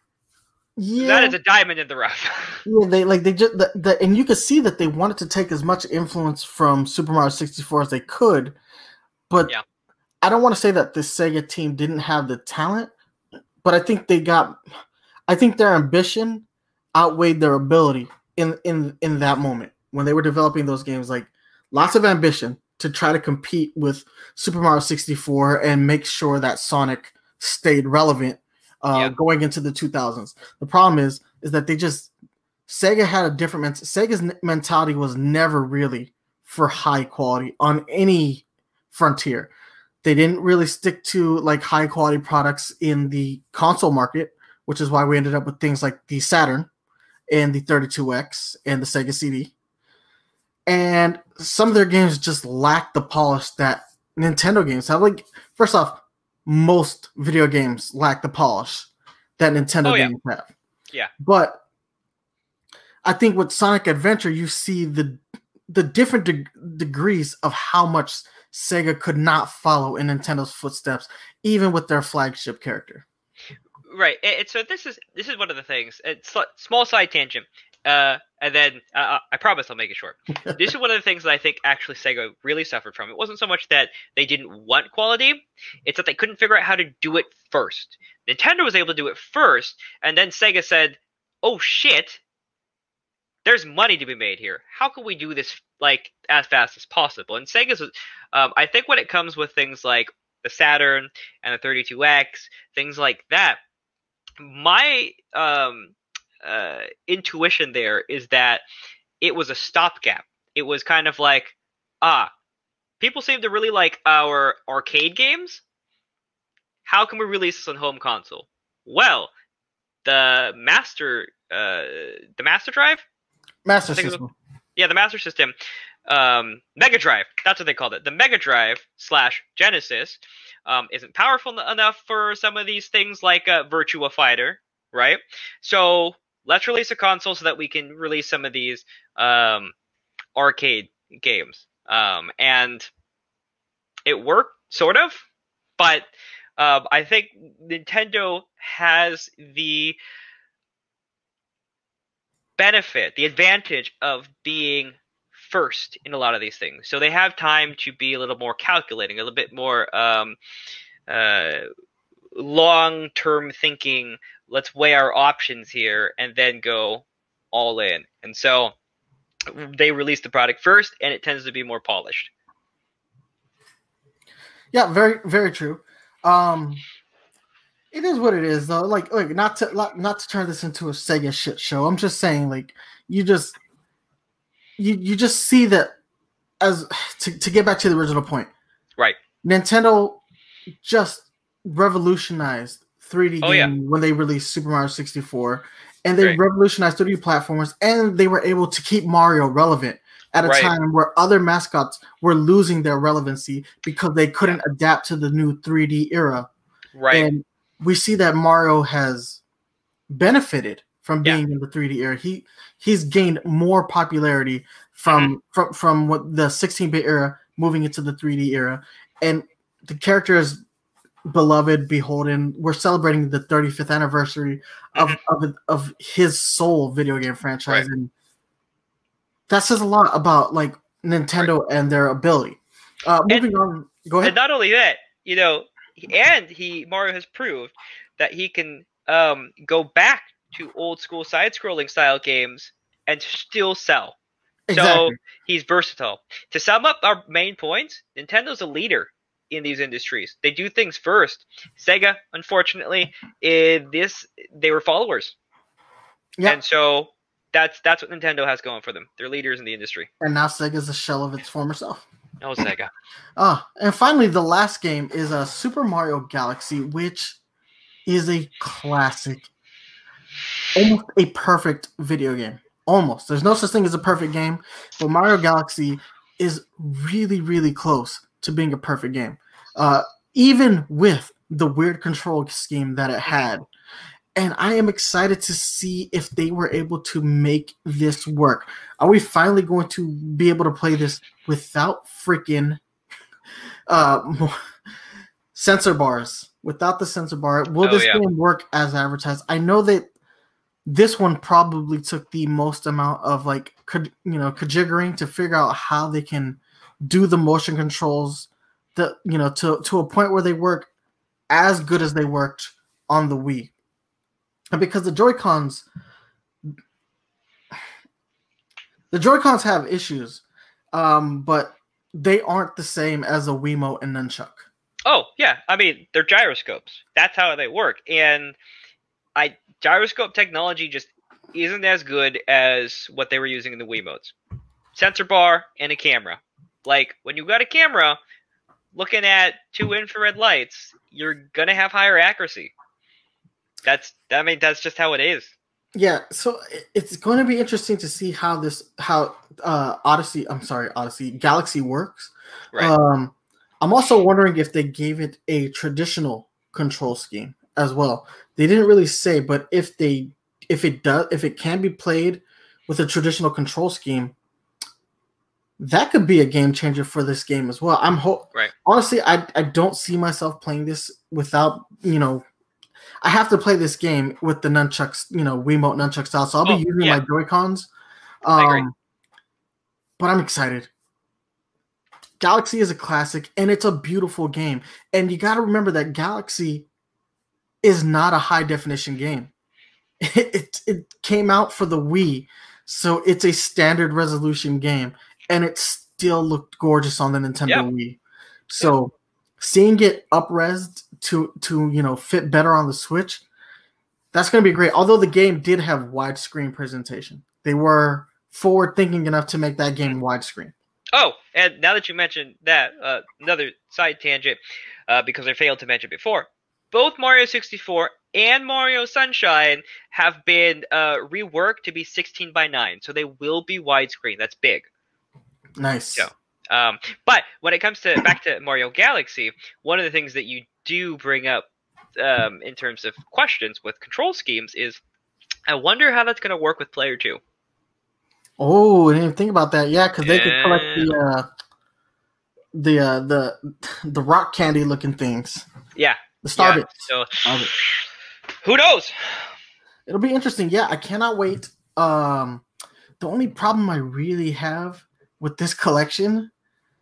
Yeah. That is a diamond in the rough. Yeah, they like they just the, the and you could see that they wanted to take as much influence from Super Mario sixty-four as they could, but Yeah. I don't want to say that the Sega team didn't have the talent, but I think they got I think their ambition outweighed their ability in in in that moment when they were developing those games. Like lots of ambition to try to compete with Super Mario sixty-four and make sure that Sonic stayed relevant uh, Yeah. going into the two thousands. The problem is is that they just Sega had a different ment- Sega's n- mentality was never really for high quality on any frontier. They didn't really stick to like high quality products in the console market, which is why we ended up with things like the Saturn and the thirty-two X and the Sega C D. And some of their games just lack the polish that Nintendo games have. Like, first off, most video games lack the polish that Nintendo Oh, yeah. games have. Yeah. But I think with Sonic Adventure, you see the the different de- degrees of how much Sega could not follow in Nintendo's footsteps, even with their flagship character. Right. And, and so this is this is one of the things. It's a small side tangent. Uh, and then uh, I promise I'll make it short. This is one of the things that I think actually Sega really suffered from. It wasn't so much that they didn't want quality; it's that they couldn't figure out how to do it first. Nintendo was able to do it first, and then Sega said, "Oh shit, there's money to be made here. How can we do this like as fast as possible?" And Sega's, um, I think, when it comes with things like the Saturn and the thirty-two X, things like that, my um. Uh, intuition there is that it was a stopgap. It was kind of like, ah, people seem to really like our arcade games. How can we release this on home console? Well, the master, uh, the Master Drive, Master System. Was, yeah, the Master System, um, Mega Drive. That's what they called it. The Mega Drive slash Genesis um, isn't powerful enough for some of these things like uh, Virtua Fighter, right? So let's release a console so that we can release some of these um, arcade games, um, and it worked sort of, but. Um, I think Nintendo has the benefit, the advantage of being first in a lot of these things. So they have time to be a little more calculating, a little bit more um, uh, long-term thinking. Let's weigh our options here and then go all in. And so they release the product first, and it tends to be more polished. Yeah, very, very true. Um, it is what it is, though. Like, like not to not to turn this into a Sega shit show. I'm just saying, like, you just you you just see that as to to get back to the original point, right? Nintendo just revolutionized three D oh, gaming yeah. when they released Super Mario sixty-four, and they right. revolutionized three D platformers, and they were able to keep Mario relevant at a right. time where other mascots were losing their relevancy because they couldn't yeah. adapt to the new three D era. Right. And we see that Mario has benefited from being yeah. in the three D era. He he's gained more popularity from mm-hmm. from from what the sixteen-bit era moving into the three D era, and the character is beloved, beholden. We're celebrating the thirty-fifth anniversary of mm-hmm. of, of his sole video game franchise, right. and that says a lot about like Nintendo right. and their ability. Uh, moving and, on, go ahead. And not only that, you know, and he Mario has proved that he can um, go back to old school side-scrolling style games and still sell. Exactly. So he's versatile. To sum up our main points, Nintendo's a leader in these industries. They do things first. Sega, unfortunately, in this they were followers, yep. and so. That's that's what Nintendo has going for them. They're leaders in the industry. And now Sega's a shell of its former self. No Sega. Ah, uh, and finally, the last game is uh, Super Mario Galaxy, which is a classic, almost a perfect video game. Almost. There's no such thing as a perfect game, but Mario Galaxy is really, really close to being a perfect game. Uh, even with the weird control scheme that it had. And I am excited to see if they were able to make this work. Are we finally going to be able to play this without freaking uh, sensor bars? Without the sensor bar, will oh, this yeah. game work as advertised? I know that this one probably took the most amount of like, you know, conjiggering to figure out how they can do the motion controls, that you know, to to a point where they work as good as they worked on the Wii. Because the Joy-Cons, the Joy-Cons have issues, um, but they aren't the same as a Wiimote and Nunchuck. Oh yeah, I mean they're gyroscopes. That's how they work, and I gyroscope technology just isn't as good as what they were using in the Wiimotes. Sensor bar and a camera. Like when you got a camera, looking at two infrared lights, you're gonna have higher accuracy. That's I mean that's just how it is. Yeah, so it's going to be interesting to see how this how uh, Odyssey I'm sorry Odyssey Galaxy works. Right. Um, I'm also wondering if they gave it a traditional control scheme as well. They didn't really say, but if they if it does if it can be played with a traditional control scheme, that could be a game changer for this game as well. I'm ho- right. Honestly, I I don't see myself playing this without you know. I have to play this game with the nunchucks, you know, Wiimote nunchuck style. So I'll be oh, using yeah. my Joy-Cons. I agree. Um, but I'm excited. Galaxy is a classic, and it's a beautiful game. And you got to remember that Galaxy is not a high-definition game. It, it, it came out for the Wii, so it's a standard resolution game, and it still looked gorgeous on the Nintendo yeah. Wii. So... Yeah. Seeing it up-resed to, to you know fit better on the Switch, that's going to be great. Although the game did have widescreen presentation. They were forward-thinking enough to make that game widescreen. Oh, and now that you mentioned that, uh, another side tangent, uh, because I failed to mention before, both Mario sixty-four and Mario Sunshine have been uh, reworked to be sixteen by nine, so they will be widescreen. That's big. Nice. Yeah. Um, but when it comes to back to Mario Galaxy, one of the things that you do bring up um, in terms of questions with control schemes is, I wonder how that's going to work with Player Two. Oh, I didn't even think about that. Yeah, because they could collect Yeah. the uh, the uh, the the rock candy looking things, Yeah. the star Yeah, bits. so Star bits. who knows? It'll be interesting. Yeah, I cannot wait. Um, the only problem I really have with this collection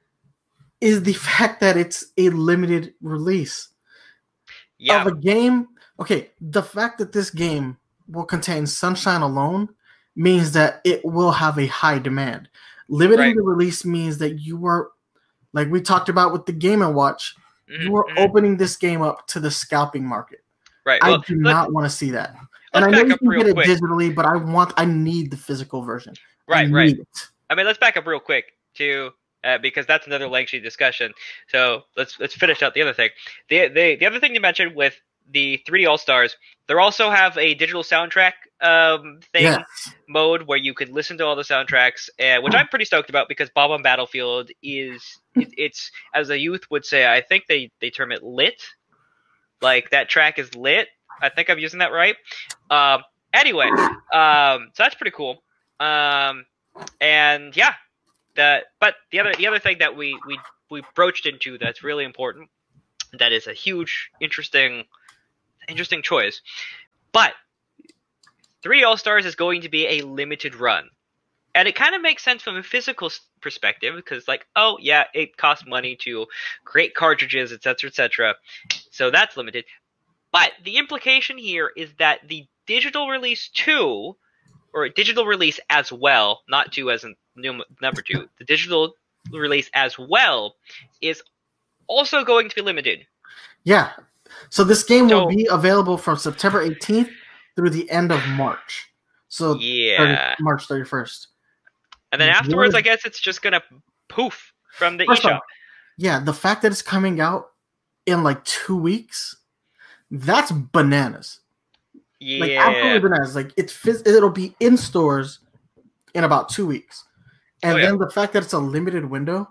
is the fact that it's a limited release Yeah. of a game. Okay, the fact that this game will contain Sunshine alone means that it will have a high demand. Limiting Right. the release means that you are, like we talked about with the Game and Watch, Mhm, you are mhm. opening this game up to the scalping market. Right. I Well, do let- not want to see that. And I let's know back you up can real get it quick. digitally, but I want, I need the physical version. I Right, right. need it. I mean, let's back up real quick too, uh, because that's another lengthy discussion. So let's let's finish out the other thing. The the the other thing you mentioned with the three D All Stars, they also have a digital soundtrack um thing Yes. mode where you can listen to all the soundtracks, uh, which I'm pretty stoked about because Bob on Battlefield is it, it's, as a youth would say, I think they they term it lit. Like, that track is lit. I think I'm using that right. Um. Anyway, um. So that's pretty cool. Um. And yeah, that. But the other the other thing that we we we broached into that's really important, that is a huge, interesting, interesting choice. But three All Stars is going to be a limited run, and it kind of makes sense from a physical s- perspective because, like, oh yeah, it costs money to create cartridges, et cetera, et cetera. So that's limited. But the implication here is that the digital release two, or digital release as well, not two as in num- number two, the digital release as well is also going to be limited. Yeah. So this game So- will be available from September eighteenth through the end of March. So Yeah. thirty March thirty-first. And then What afterwards, is- I guess it's just gonna poof from the First eShop. off, yeah, the fact that it's coming out in like two weeks, that's bananas. Like Yeah. absolutely bananas. Like it's phys- it'll be in stores in about two weeks, and Oh, yeah. then the fact that it's a limited window,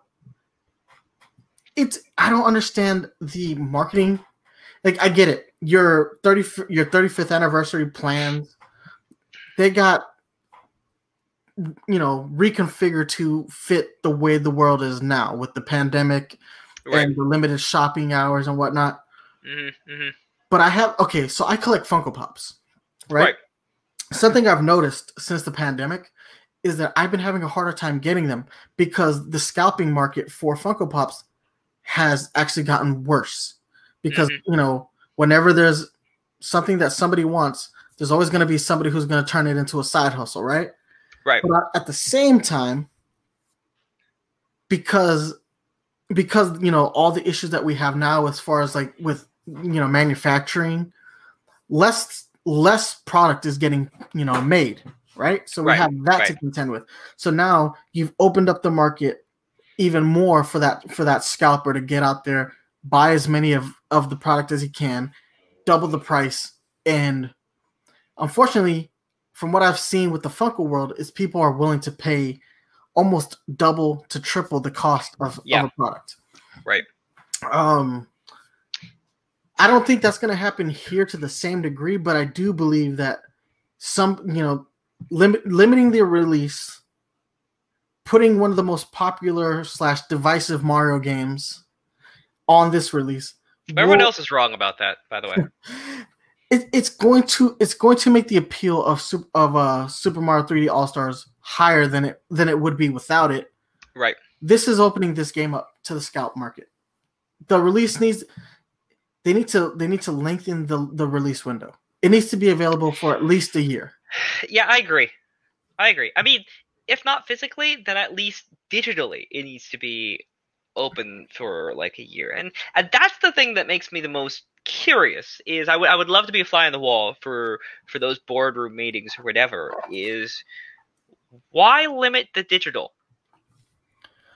it's I don't understand the marketing. Like I get it, your thirty your thirty-fifth anniversary plans, they got you know reconfigured to fit the way the world is now with the pandemic Right. and the limited shopping hours and whatnot. hmm hmm But I have okay, so I collect Funko Pops, right? Right. Something I've noticed since the pandemic is that I've been having a harder time getting them because the scalping market for Funko Pops has actually gotten worse. Because Mhm. you know, whenever there's something that somebody wants, there's always going to be somebody who's going to turn it into a side hustle, right? Right. But at the same time, because because you know all the issues that we have now as far as like with you know manufacturing, less less product is getting you know made, right? So we Right, have that to right. contend with. So now you've opened up the market even more for that for that scalper to get out there, buy as many of of the product as he can, double the price, and unfortunately, from what I've seen with the Funko world, is people are willing to pay almost double to triple the cost of, Yeah. of a product. Right. Um, I don't think that's going to happen here to the same degree, but I do believe that some, you know, limit, limiting the release, putting one of the most popular slash divisive Mario games on this release. Everyone will- else is wrong about that, by the way. it, it's going to it's going to make the appeal of Sup- of uh, Super Mario three D All Stars higher than it than it would be without it. Right. This is opening this game up to the scalp market. The release needs they need to they need to lengthen the, the release window. It needs to be available for at least a year. Yeah, I agree. I agree. I mean, if not physically, then at least digitally, it needs to be open for like a year. And, and that's the thing that makes me the most curious. Is I would I would love to be a fly on the wall for for those boardroom meetings or whatever. Is why limit the digital?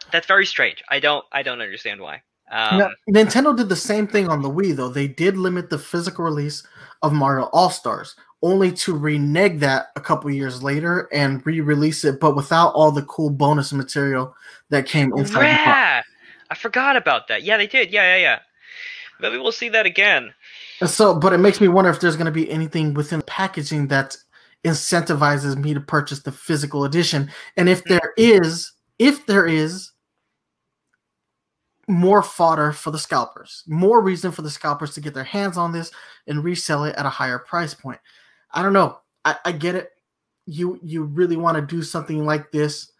That's very strange. I don't I don't understand why. Um, Now, Nintendo did the same thing on the Wii, though. They did limit the physical release of Mario All-Stars, only to renege that a couple years later and re-release it, but without all the cool bonus material that came inside the box. yeah, I forgot about that. Yeah, they did. Yeah, yeah, yeah. Maybe we'll see that again. And so, but it makes me wonder if there's going to be anything within packaging that incentivizes me to purchase the physical edition. And if there is, if there is, more fodder for the scalpers, more reason for the scalpers to get their hands on this and resell it at a higher price point. I don't know. I, I get it. You you really want to do something like this,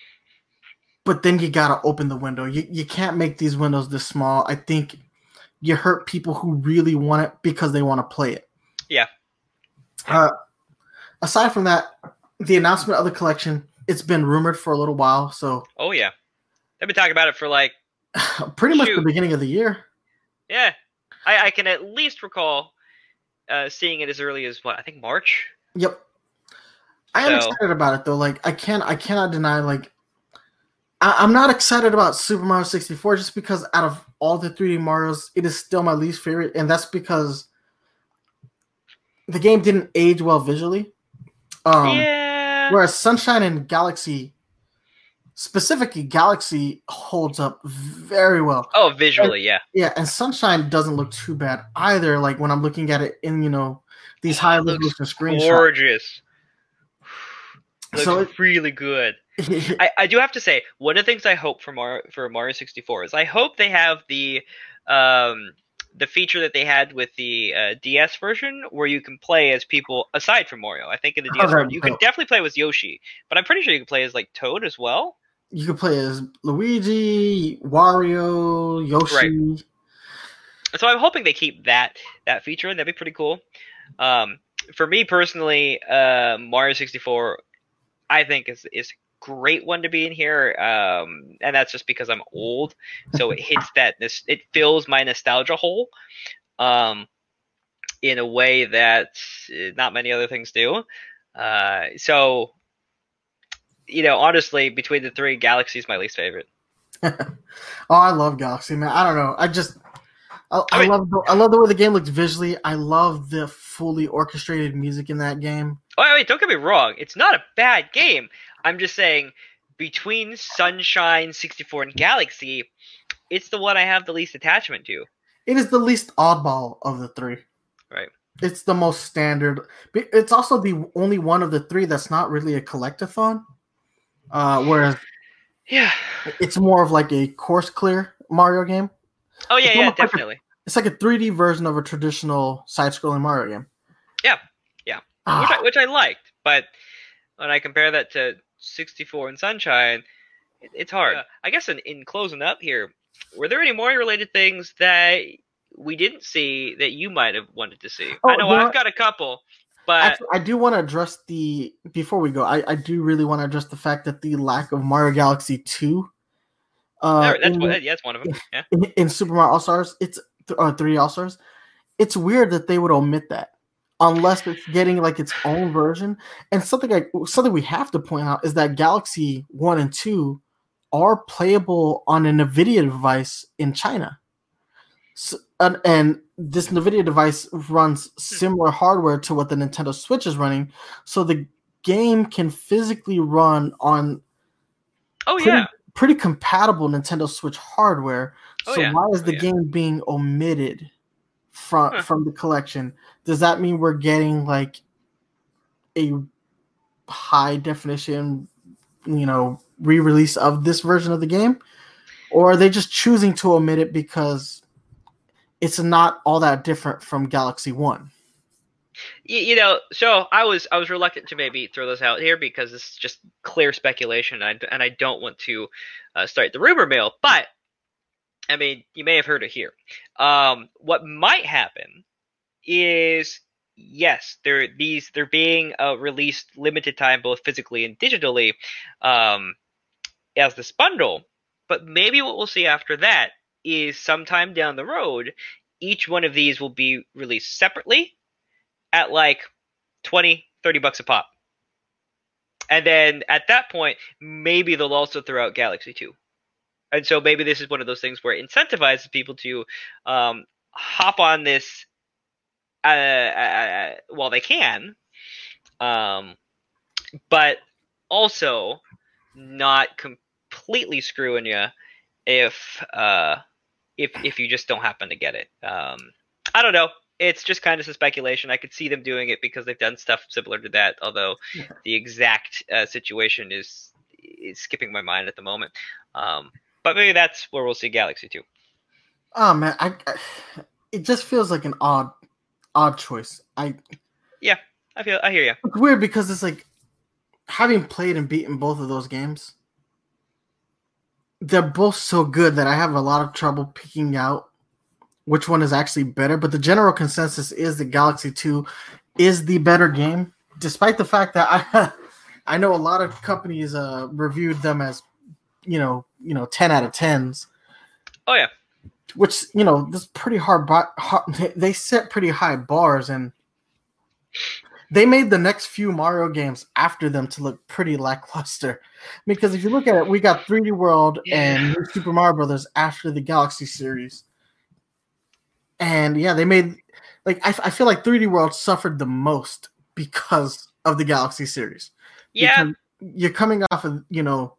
but then you gotta open the window. You you can't make these windows this small. I think you hurt people who really want it because they want to play it. Yeah. Uh, aside from that, the announcement of the collection, it's been rumored for a little while, so Oh yeah, they've been talking about it for like. pretty much Shoot. the beginning of the year. Yeah, I, I can at least recall uh, seeing it as early as what I think March. Yep. I am So- excited about it though. Like I can't I cannot deny like I, I'm not excited about Super Mario sixty-four just because out of all the three D Marios, it is still my least favorite, and that's because the game didn't age well visually. Um yeah. whereas Sunshine and Galaxy, specifically Galaxy, holds up very well. Oh, visually, yeah. Yeah, and Sunshine doesn't look too bad either. Like when I'm looking at it in, you know, these high It looks resolution screenshots. Gorgeous. Looks So it- really good. I, I do have to say, one of the things I hope for Mario for Mario sixty-four is I hope they have the um the feature that they had with the uh, D S version where you can play as people aside from Mario. I think in the D S Oh, that'd version be you can dope. definitely play with Yoshi, but I'm pretty sure you can play as like Toad as well. You can play as Luigi, Wario, Yoshi. So I'm hoping they keep that that feature, and that'd be pretty cool. Um, for me personally, uh, Mario sixty-four, I think is is a great one to be in here, um, and that's just because I'm old, so it hits that this it fills my nostalgia hole, um, in a way that uh, not many other things do. Uh, so, you know, honestly, between the three, Galaxy is my least favorite. Oh, I love Galaxy, man. I don't know. I just I, I I mean- love the, I love the way the game looks visually. I love the fully orchestrated music in that game. Oh, wait, don't get me wrong. It's not a bad game. I'm just saying, between Sunshine, sixty-four, and Galaxy, it's the one I have the least attachment to. It is the least oddball of the three. Right. It's the most standard. But it's also the only one of the three that's not really a collectathon. Uh, whereas Yeah. it's more of like a course clear Mario game. Oh, yeah, It's yeah, almost like a- definitely. It's like a three D version of a traditional side-scrolling Mario game. Yeah, yeah. Ah, Which I, which I liked, but when I compare that to sixty-four and Sunshine, it, it's hard. Uh, I guess in, in closing up here, were there any Mario-related things that we didn't see that you might have wanted to see? Oh, I know you know I've what? got a couple, but Actually, I do want to address the before we go. I, I do really want to address the fact that the lack of Mario Galaxy two, uh, there- that's in, one, yeah, that's one of them. Yeah. in, in Super Mario All Stars, it's uh, three All Stars. It's weird that they would omit that unless it's getting like its own version. And something like something we have to point out is that Galaxy one and two are playable on a NVIDIA device in China. So, and, and this NVIDIA device runs similar hardware to what the Nintendo Switch is running, so the game can physically run on Oh, pretty, yeah. pretty compatible Nintendo Switch hardware. Oh, So yeah. why is Oh, the yeah. game being omitted from Huh. from the collection? Does that mean we're getting like a high definition, you know, re-release of this version of the game, or are they just choosing to omit it because it's not all that different from Galaxy One? you, you know, so I was I was reluctant to maybe throw this out here because it's just clear speculation, and I, and I don't want to uh, start the rumor mill. But I mean, you may have heard it here. Um, what might happen is yes, they're these they're being uh, released limited time, both physically and digitally, um, as this bundle. But maybe what we'll see after that is sometime down the road, each one of these will be released separately at like twenty, thirty bucks a pop. And then at that point, maybe they'll also throw out Galaxy two. And so maybe this is one of those things where it incentivizes people to um, hop on this uh, uh, while they can, um, but also not completely screwing you if uh, if if you just don't happen to get it. Um, I don't know. It's just kind of some speculation. I could see them doing it because they've done stuff similar to that, although yeah. the exact uh, situation is is skipping my mind at the moment. Um, but maybe that's where we'll see Galaxy two. Oh man, I, I it just feels like an odd odd choice. I yeah, I feel I hear you. It's weird because it's like having played and beaten both of those games, they're both so good that I have a lot of trouble picking out which one is actually better. But the general consensus is that Galaxy two is the better game, despite the fact that I I know a lot of companies uh, reviewed them as you know you know ten out of tens. Oh yeah. Which, you know, this pretty hard, bar, hard. They set pretty high bars, and they made the next few Mario games after them to look pretty lackluster. Because if you look at it, we got three D World yeah. and New Super Mario Brothers after the Galaxy series. And yeah, they made, like, I, I feel like three D World suffered the most because of the Galaxy series. Yeah. Because you're coming off of, you know,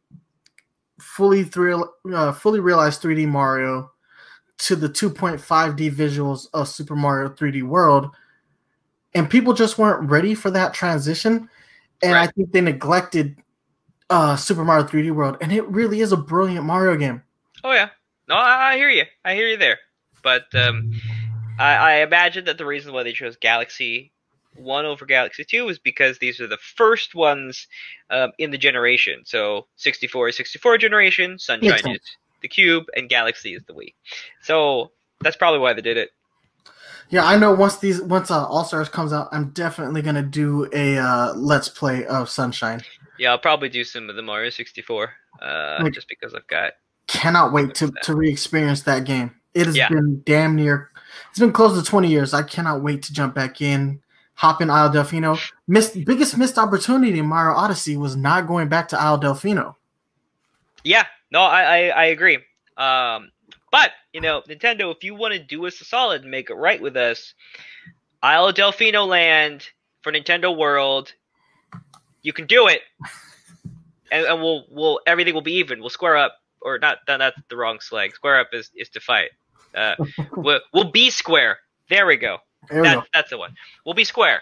fully, three, uh, fully realized three D Mario to the two point five D visuals of Super Mario three D World, and people just weren't ready for that transition, and right. I think they neglected uh, Super Mario three D World, and it really is a brilliant Mario game. Oh yeah, no, I, I hear you, I hear you there, but um, I, I imagine that the reason why they chose Galaxy one over Galaxy two is because these are the first ones um, in the generation. So sixty-four is sixty-four generation, Sunshine is the Cube, and Galaxy is the Wii. So that's probably why they did it. Yeah, I know once these once uh, All Stars comes out, I'm definitely gonna do a uh, Let's Play of Sunshine. Yeah, I'll probably do some of the Mario sixty-four, uh, like, just because I've got. Cannot wait to, to re-experience that game. It has yeah. been damn near. It's been close to twenty years. I cannot wait to jump back in. Hop in Isle Delfino. Missed, biggest missed opportunity in Mario Odyssey was not going back to Isle Delfino. Yeah, no, I, I, I agree. Um, but, you know, Nintendo, if you want to do us a solid and make it right with us, Isle Delfino Land for Nintendo World, you can do it. And, and we'll, we'll, everything will be even. We'll square up. Or not, that's the wrong slang. Square up is, is to fight. Uh, we'll, we'll be square. There we go. There that's, we go. that's the one. We'll be square.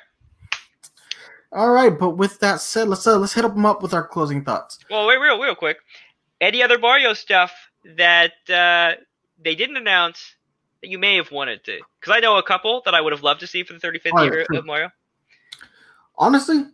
All right, but with that said, let's uh, let's hit them up with our closing thoughts. Well, wait, real, real quick. Any other Mario stuff that uh, they didn't announce that you may have wanted to? Because I know a couple that I would have loved to see for the thirty-fifth oh, year yeah, of Mario. Honestly,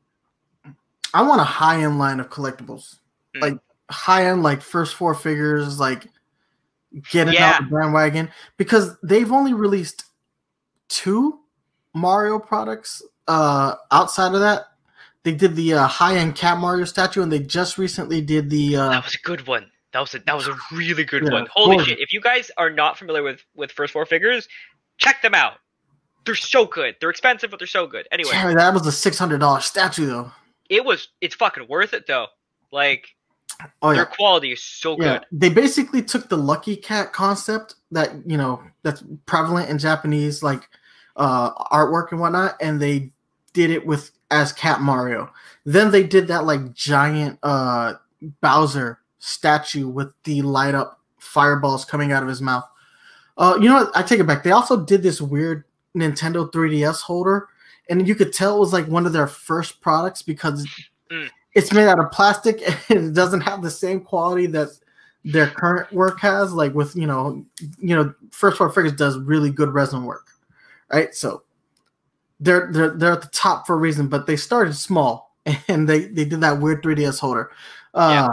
I want a high-end line of collectibles, mm. like high-end, like first four figures, like getting yeah. out the bandwagon, because they've only released two Mario products. Uh, outside of that, they did the uh, high-end Cat Mario statue, and they just recently did the. Uh, that was a good one. That was a that was a really good yeah, one. Holy gorgeous. shit! If you guys are not familiar with with first four figures, check them out. They're so good. They're expensive, but they're so good. Anyway, yeah, that was a six hundred dollar statue, though. It was. It's fucking worth it, though. Like, oh, their yeah. quality is so yeah. good. They basically took the Lucky Cat concept that you know that's prevalent in Japanese like uh, artwork and whatnot, and they did it with as Cat Mario. Then they did that like giant uh, Bowser statue with the light up fireballs coming out of his mouth. Uh, you know what? I take it back. They also did this weird Nintendo three D S holder, and you could tell it was like one of their first products because mm. it's made out of plastic and it doesn't have the same quality that their current work has. Like with you know, you know, First Four Figures does really good resin work, right? So. They're, they're they're at the top for a reason, but they started small, and they, they did that weird three D S holder. Uh, yeah.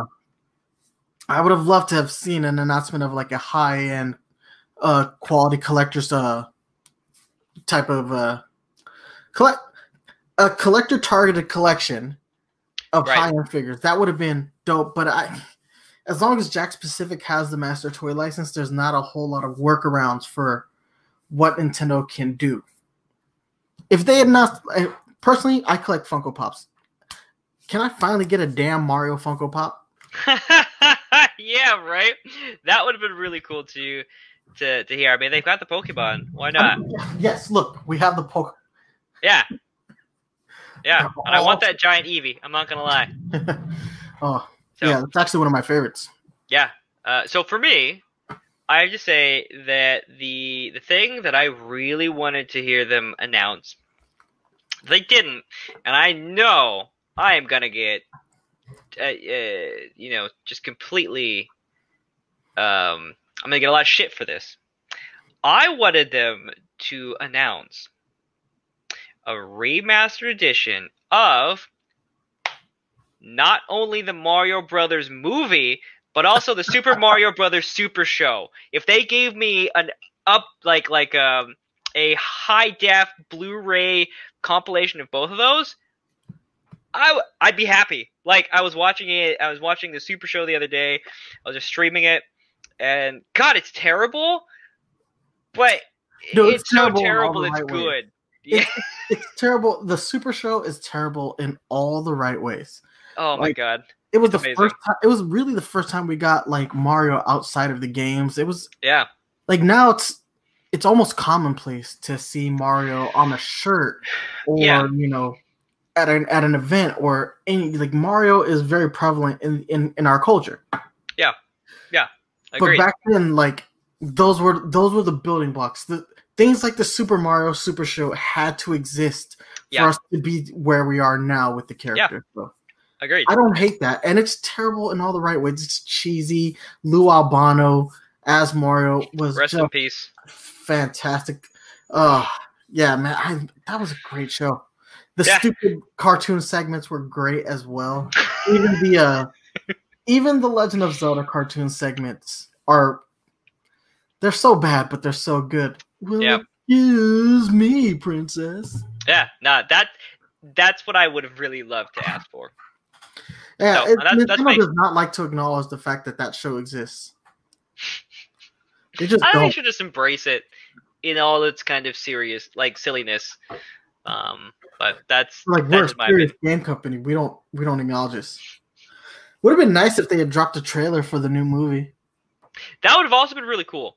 I would have loved to have seen an announcement of like a high-end uh, quality collector's uh, type of uh, collect a collector-targeted collection of right. high-end figures. That would have been dope, but I, as long as Jakks Pacific has the Master Toy license, there's not a whole lot of workarounds for what Nintendo can do. If they had not, personally, I collect Funko Pops. Can I finally get a damn Mario Funko Pop? Yeah, right. That would have been really cool to to to hear. I mean, they've got the Pokemon. Why not? Yes, look, we have the Poke. Yeah, yeah. And I want that giant Eevee. I'm not gonna lie. Oh, So- yeah, it's actually one of my favorites. Yeah. Uh, so for me, I have to say that the the thing that I really wanted to hear them announce, they didn't, and I know I am gonna get, uh, uh, you know, just completely. Um, I'm gonna get a lot of shit for this. I wanted them to announce a remastered edition of not only the Mario Brothers movie, but also the Super Mario Brothers Super Show. If they gave me an up like like um, a high def Blu-ray compilation of both of those, I w- I'd be happy. Like I was watching it, I was watching the Super Show the other day. I was just streaming it, and God, it's terrible, but No, it's, it's so terrible in all terrible the it's right ways. good. Yeah. It's terrible. The Super Show is terrible in all the right ways. Oh my Like, God. It was It's the amazing. first time. It was really the first time we got like Mario outside of the games. It was Yeah. like now it's it's almost commonplace to see Mario on a shirt or Yeah. you know at an at an event or any like Mario is very prevalent in in, in our culture. Agreed. But back then, like those were those were the building blocks. The things like the Super Mario Super Show had to exist for Yeah. us to be where we are now with the character. So Agreed. I don't hate that, and it's terrible in all the right ways. It's cheesy. Lou Albano as Mario was Rest just in peace. fantastic. Oh yeah, man, I, that was a great show. The Yeah. stupid cartoon segments were great as well. Even the uh, even the Legend of Zelda cartoon segments are they're so bad, but they're so good. Will Yep. excuse me, princess. Yeah, nah, that that's what I would have really loved to ask for. Yeah, No, it, that's- that's Nintendo me. does not like to acknowledge the fact that that show exists. They just I think they don't. should just embrace it in all its kind of serious, like silliness. Um, but that's Like we're that's a my serious opinion. game company. We don't we don't acknowledge this. Would have been nice if they had dropped a trailer for the new movie, That would have also been really cool.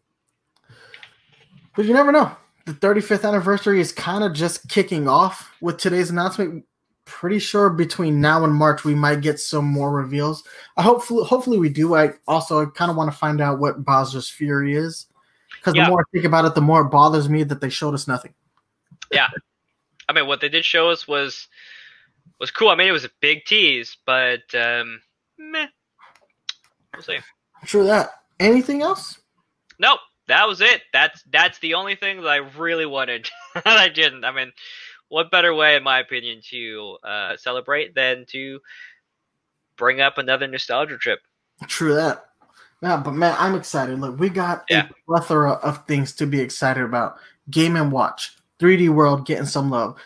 but you never know. The thirty-fifth anniversary is kind of just kicking off with today's announcement. Pretty sure between now and March we might get some more reveals. I hopefully hopefully we do. I also kind of want to find out what Bowser's Fury is because Yeah. the more I think about it, the more it bothers me that they showed us nothing. Yeah, I mean, what they did show us was was cool. I mean, it was a big tease, but um, meh. We'll see. True that. Anything else? Nope, that was it. That's that's the only thing that I really wanted that I didn't. I mean, what better way, in my opinion, to uh, celebrate than to bring up another nostalgia trip? True that. Yeah, but man, I'm excited. Look, we got Yeah. a plethora of things to be excited about. Game and Watch, three D World getting some love,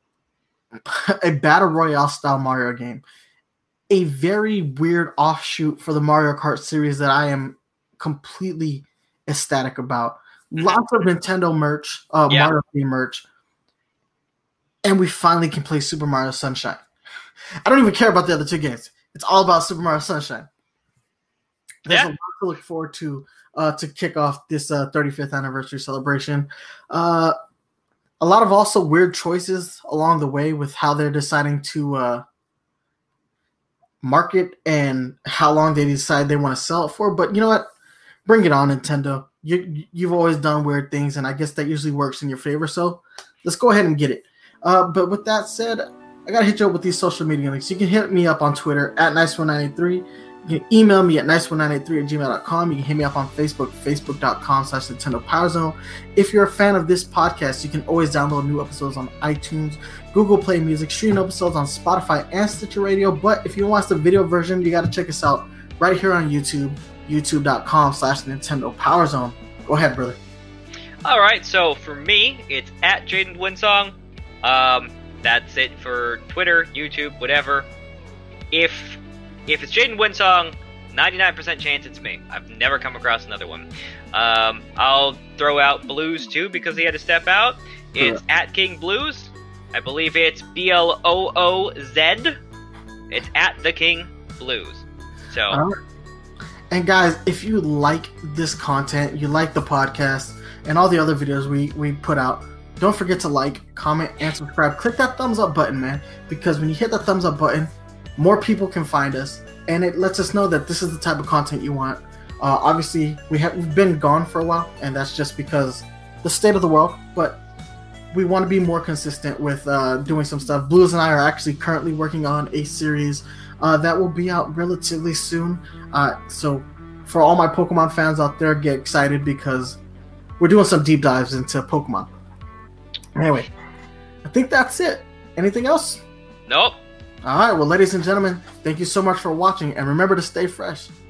a battle royale style Mario game, a very weird offshoot for the Mario Kart series that I am completely ecstatic about. Lots of Nintendo merch, uh, Yeah. Mario theme merch, and we finally can play Super Mario Sunshine. I don't even care about the other two games. It's all about Super Mario Sunshine. There's Yeah. a lot to look forward to uh, to kick off this uh, thirty-fifth anniversary celebration. Uh, a lot of also weird choices along the way with how they're deciding to uh, market and how long they decide they want to sell it for. But you know what? Bring it on, Nintendo. You, you've always done weird things, and I guess that usually works in your favor. So let's go ahead and get it. Uh, but with that said, I got to hit you up with these social media links. You can hit me up on Twitter at nice one nine eight three. You can email me at nice one nine eight three at gmail dot com. You can hit me up on Facebook, facebook.com slash Nintendo Power Zone. If you're a fan of this podcast, you can always download new episodes on iTunes, Google Play Music, stream episodes on Spotify and Stitcher Radio. But if you want the video version, you got to check us out right here on YouTube, youtube.com slash Nintendo Power Zone. Go ahead, brother. All right, so for me, it's at Jaden Winsong. Um, that's it for Twitter, YouTube, whatever. If if it's Jaden Winsong, ninety-nine percent chance it's me. I've never come across another one. Um, I'll throw out Blues too because he had to step out. It's at King Blues. I believe it's B L O O Z. It's at the King Blues. So All right. And guys, if you like this content, you like the podcast and all the other videos we, we put out, don't forget to like, comment, and subscribe. Click that thumbs up button, man, because when you hit the thumbs up button, more people can find us, and it lets us know that this is the type of content you want. Uh, obviously, we have we've been gone for a while, and that's just because the state of the world, but we want to be more consistent with uh, doing some stuff. Blues and I are actually currently working on a series uh, that will be out relatively soon. Uh, so for all my Pokemon fans out there, get excited because we're doing some deep dives into Pokemon. Anyway, I think that's it. Anything else? Nope. All right. Well, ladies and gentlemen, thank you so much for watching, and remember to stay fresh.